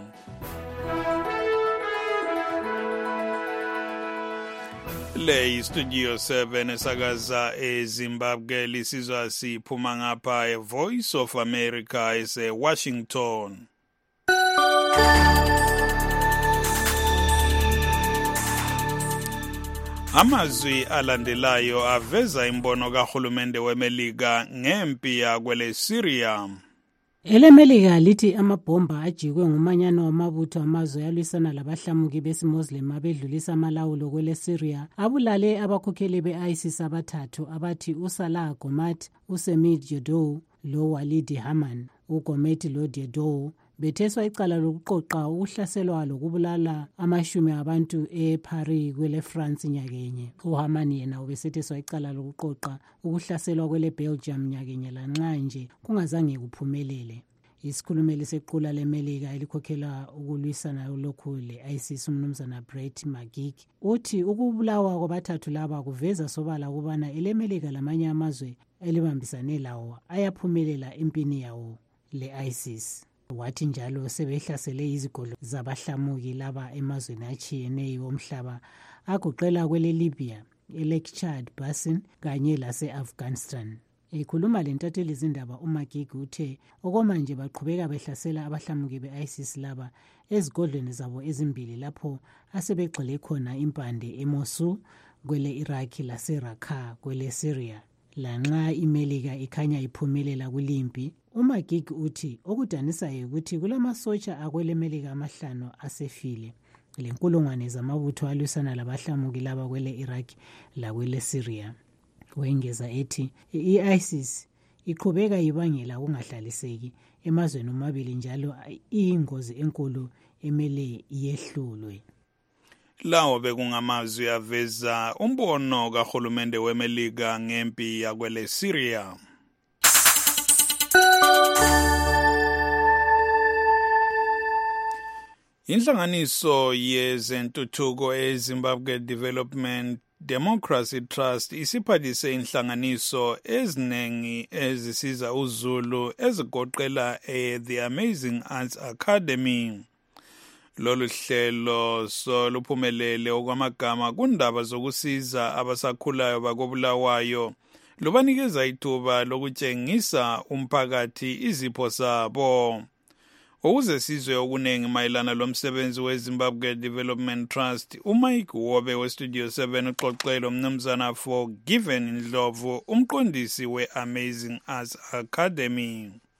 Le Studio seven esakaza eZimbabwe lisizwa siphuma ngapha eVoice of America ese Washington. Amazwi alandelayo aveza imbono kahulumende weMelika ngempi yakwele Syria. EleMelika lithi amabhomba ajikwe ngumanyano wamabutho amazwe alwisana labahlamuki besimuslim abedlulisa amalawulo kwele Syria abulale abakhokheli be-ISIS abathathu abathi uSalah Gomat, uSemid Jodow lo Walid Haman. uGomet lo Jodow betheswa icala lokuqoqa ukuhlaselwa lokubulala amashumi abantu eParis kwele France nyakenye. uHaman yena ubesetheswa icala lokuqoqa ukuhlaselwa kwele Belgium nyakenye lanxa nje kungazange kuphumelele. Isikhulumeli sequla leMelika elikhokhela ukulwisana lokhu le-ISIS umnumzana Brett McGurk uthi ukubulawa kwabathathu laba kuveza sobala ukubana eleMelika lamanye amazwe elibambisane lawo ayaphumelela empini yawo le-ISIS. Wathi njalo sebehlasele izigodlo zabahlamuki laba emazweni atshiyeneyo omhlaba agoqela kwele Libya, ele Chad Basin kanye lase-Afghanistan. Ekhuluma lentatheli izindaba uMcGurk uthe okwamanje baqhubeka behlasela abahlamuki be-ISIS laba ezigodlweni zabo ezimbili lapho asebegxile khona impande eMosul kwele Iraq lase-Raqqa kwele Syria. Lanxa iMelika ikhanya iphumelela kulimpi, uMcGurk uthi okudanisayo ukuthi kulamasotsha akwele Melika amahlanu asefile. Lenkulungwane zamabutho alwisana labahlamuki laba kwele Iraq lakwele Syria. Wengeza ethi i-ISIS iqhubeka ibangela kungahlaliseki emazweni omabili njalo iyingozi enkulu emele iyehlulwe. Lawo bekungamazwi aveza umbono kahulumende weMelika ngempi yakwele Syria. Inhlanganiso yezentuthuko eZimbabwe Development Democracy Trust isiphathise inhlanganiso ezinengi ezisiza uZulu ezigoqela The Amazing Arts Academy. Lolu hlelo soluphumelele okwamagama kundaba zokusiza abasakhulayo bakobulawayo lubanikeza ithuba lokutshengisa umphakathi izipho zabo. Ukuze sizwe okuningi mayelana lomsebenzi weZimbabwe Development Trust, uMike Wobe weStudio seven uxoxele umnumzana for Given Ndlovu umqondisi we-Amazing Arts Academy.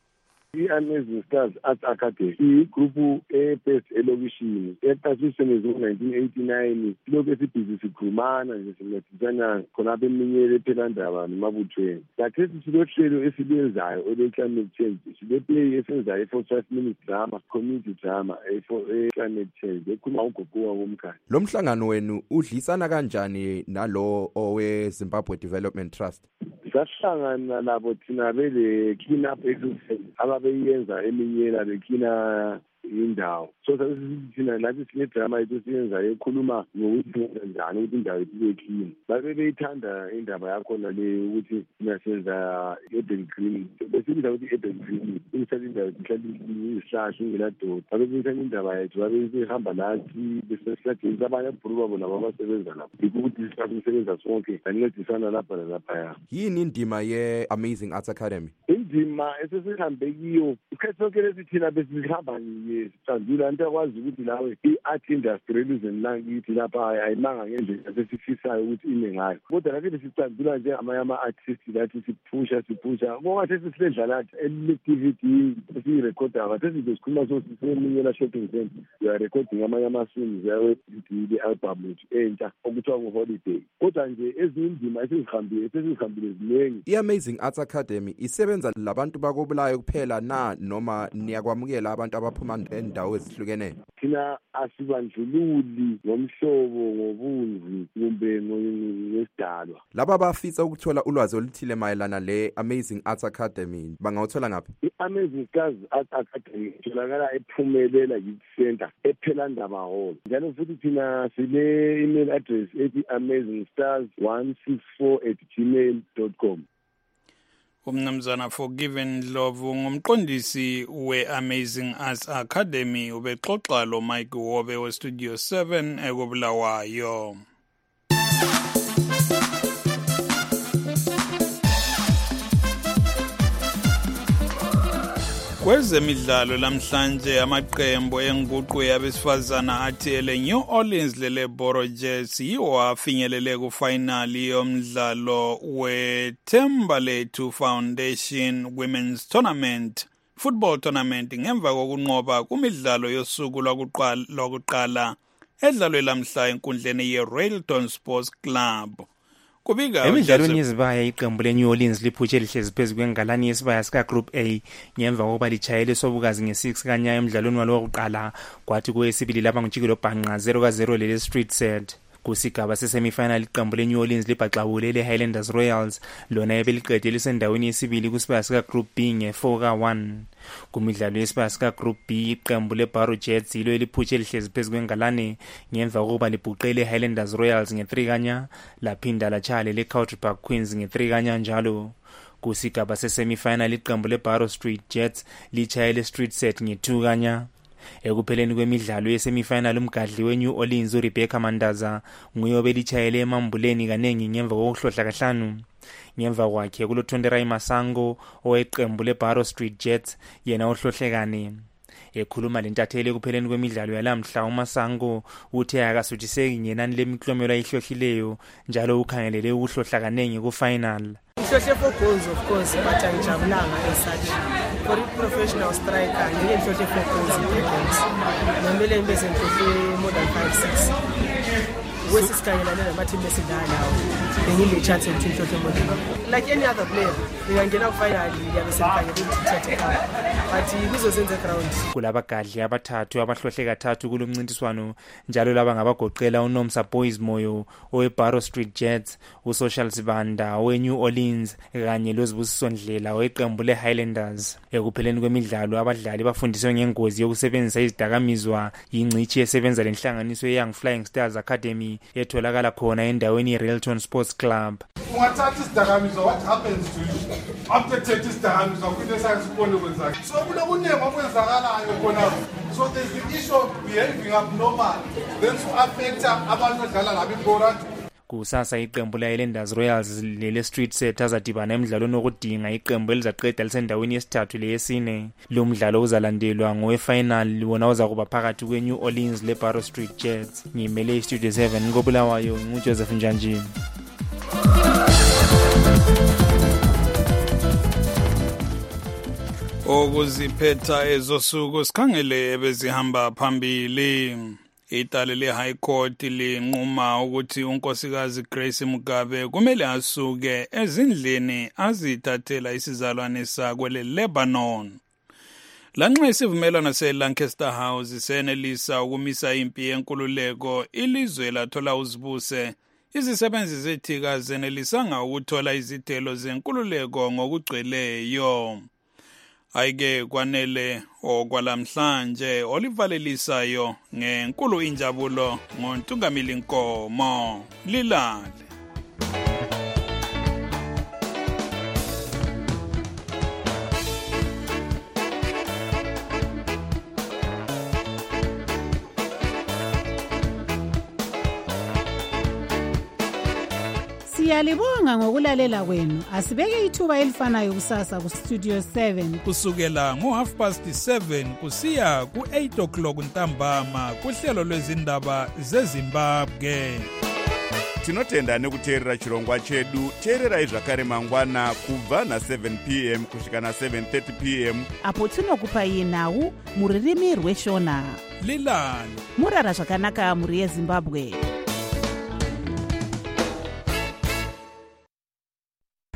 i-Amazing Stars Arts Academy iyigrupu ebest elokishini eqashiswe ngo-nineteen eighty-nine silokhu esibhizi sikhulumana nje sincedisana khonapho eminyele ephelandaba nemabuthweni. Kathesi silohlelo esilwenzayo ole-climate change, sileplay esenzayo e-for five minutes drama, community drama e-climate change ekhuluma ugogowa komkhaya. Lo mhlangano wenu udlisana kanjani nalo owe-Zimbabwe Development Trust? Sahlangana labo thina bele clean up exercise ababeyenza eminyela bekhina indawo. So thina nathi sinedrama yethu siyenza ekhuluma ngokuthi njani ukuthi indawo yethu ibe clean. Babe beyithanda indaba yakhona le ukuthi siyasenza urban green. Besibiza ukuthi urban green inside indawo ihlala isihlahla ingeladoda. Babe beyithanda indaba yethu babe behamba nathi besesihlathisa abanye abhuru babo nabo abasebenza lapho. Ukuthi sisebenza sonke sancedisana lapha nalapha. Yini indima ye-Amazing Arts Academy? Indima esesihambe kiyo isikhathi sonke lesithina besihamba sicandula into yakwazi ukuthi lawe i-art industry elizweni langithi lapha ayimanga ngendlela sesifisayo ukuthi ime ngayo. Kodwa nathi besicandula nje amanye ama-artist lathi siphusha siphusha kongathi sesiledla lathi ele-T V D esiyirekhoda kathi sizokhuluma so siseminyela shopping center we are recording amanye ama-songs le-album yethu entsha okuthiwa ngu-holiday. Kodwa nje ezinye indima esizihambile esizihambile ziningi. I-Amazing Arts Academy isebenza labantu bakobulayo kuphela na noma niyakwamukela abantu abaphuma endawo ezihlukeneyo? Thina asibandlululi ngomhlobo ngobunzi kumbe ngesidalwa. Laba abafisa ukuthola ulwazi oluthile mayelana le-Amazing Arts Academy bangawuthola ngaphi? I-Amazing Stars Arts Academy itholakala ePhumelela Youth Center ePhelandaba Hall. Njalo futhi thina sile email address ethi amazing stars one six four at gmail dot com. Umnumzana Forgiven Ndlovu ngumqondisi we-Amazing Arts Academy ubexoxa lo Mike Wobe we Studio seven ekobulawayo. Kwezemidlalo lamhlanje amaqembu enguqu yabesifazana athele New Orleans lele Boro Jets yiwo afinyelele ku final yomdlalo we Thembalethu Foundation Women's Tournament Football Tournament ngemva kokunqoba kumidlalo yosuku lokuqala edlalwe lamhla enkundleni ye Railton Sports Club. Emidlalweni yezibaya iqembu le New Orleans liphutshe lihlezi phezu kwengalani yesibaya sika Group A ngemva kokuba litshayele sobukazi nge-six kanya emidlalweni walo wokuqala kwathi kwesibili lapha ngujikelo bhanqa zero ka zero lele street set. Kusigaba sesemifinal iqembu le New Orleans libhaxawule le Highlanders Royals lona ebeliqede lisendaweni yesibili kusibaya sika Group B nge-four ka one. Kumidlalo yesibaya sika Group B iqembu le Boro Jets yilo eliphutshe lihlezi phezu kwengalane ngemva kokuba libhuqele Highlanders Royals nge-three kanya laphinda lachale le Country Park Queens nge-three kanya njalo. Kusigaba sesemifinal iqembu le Barrow Street Jets lichayele street set nge-two kanya. Ekupheleni kwemidlalo yesemifinal umgadli we-New Orleans uRebecca Mandaza nguye obelichayele emambuleni kanengi ngemva kokuhlohla kahlanu. Ngemva kwakhe kuloThonderayi Masango oweqembu leBarrow Street Jets yena ohlohlekane. Ekhuluma lentatheli ekupheleni kwemidlalo yalamhla uMasango uthe akasuthiseki ngenani lemiklomelo ayihlohlileyo njalo ukhangelele ukuhlohla kanengi ku-final. Ihlohle for goals of course but angijabulanga as such. For a professional striker ngeke ihlohle for goals in games. Nomele ngibe senhlohle more than five six. Wesisikhangelane namateam esidlalayo. Ngile chance ukuthi ihlohle more than like any other player. Ngingangena ku-final yabe sengikhangela ukuthi ithathe cup. But kuzozenza ground. Kulabagadli abathathu abahlohle kathathu kulomncintiswano njalo laba ngabagoqela uNomsa Boys Moyo oweBarrow Street Jets, uSocial Sibanda oweNew Orleans kanye loZibusiso Ndlela oweqembu leHighlanders. Ekupheleni kwemidlalo abadlali bafundiswe ngengozi yokusebenzisa izidakamizwa yingcithi esebenza lenhlanganiso yeYoung Flying Stars Academy etholakala khona endaweni yeRailton Sports Club. Ungathatha isidakamizwa, what happens to you after taking isidakamizwa kwinto esayisibone kwenzakala? So kunokuningi okwenzakalayo khona. So there's the issue of behaving abnormal then to affect abantu odlala labo ibhola. Kusasa iqembu leHighlanders Royals lele street set azadibana emidlalweni wokudinga iqembu elizaqeda lisendaweni yesithathu leyesine. Lo mdlalo uzalandelwa ngowefinal wona uzakuba phakathi kweNew Orleans leBarrow Street Jets. Ngimele iStudio seven ngobulawayo nguJoseph Njanjini. Oh ngokuziphetha ezosuku sikhangele ebezihamba phambili. Itali le-High Court linquma ukuthi unkosikazi Grace Mugabe kumele asuke ezindlini azithathela isizalwane sakhe le-Lebanon. Lanxa isivumelwano se-Lancaster House senelisa ukumisa impi yenkululeko, ilizwe lathola uzibuse, izisebenzi zethika zenelisanga ukuthola izithelo zenkululeko ngokugcweleyo. Ayike kwanele okwalamhlanje olivalelisayo ngenkulu injabulo ngoNtungamili Nkomo. Lilale. Siyalibonga ngokulalela kwenu. Asibeke ithuba elifanayo kusasa ku Studio seven kusukela ngo half past seven kusiya ku eight o'clock ntambama kuhlelo lwezindaba zeZimbabwe. Tinotenda nekuteerera chirongwa chedu. Teererai zvakare mangwana kubva na seven p m kusvika na seven thirty p m apo tinokupa nhau muririmi rweshona. Lilani murara zvakanaka muri yeZimbabwe.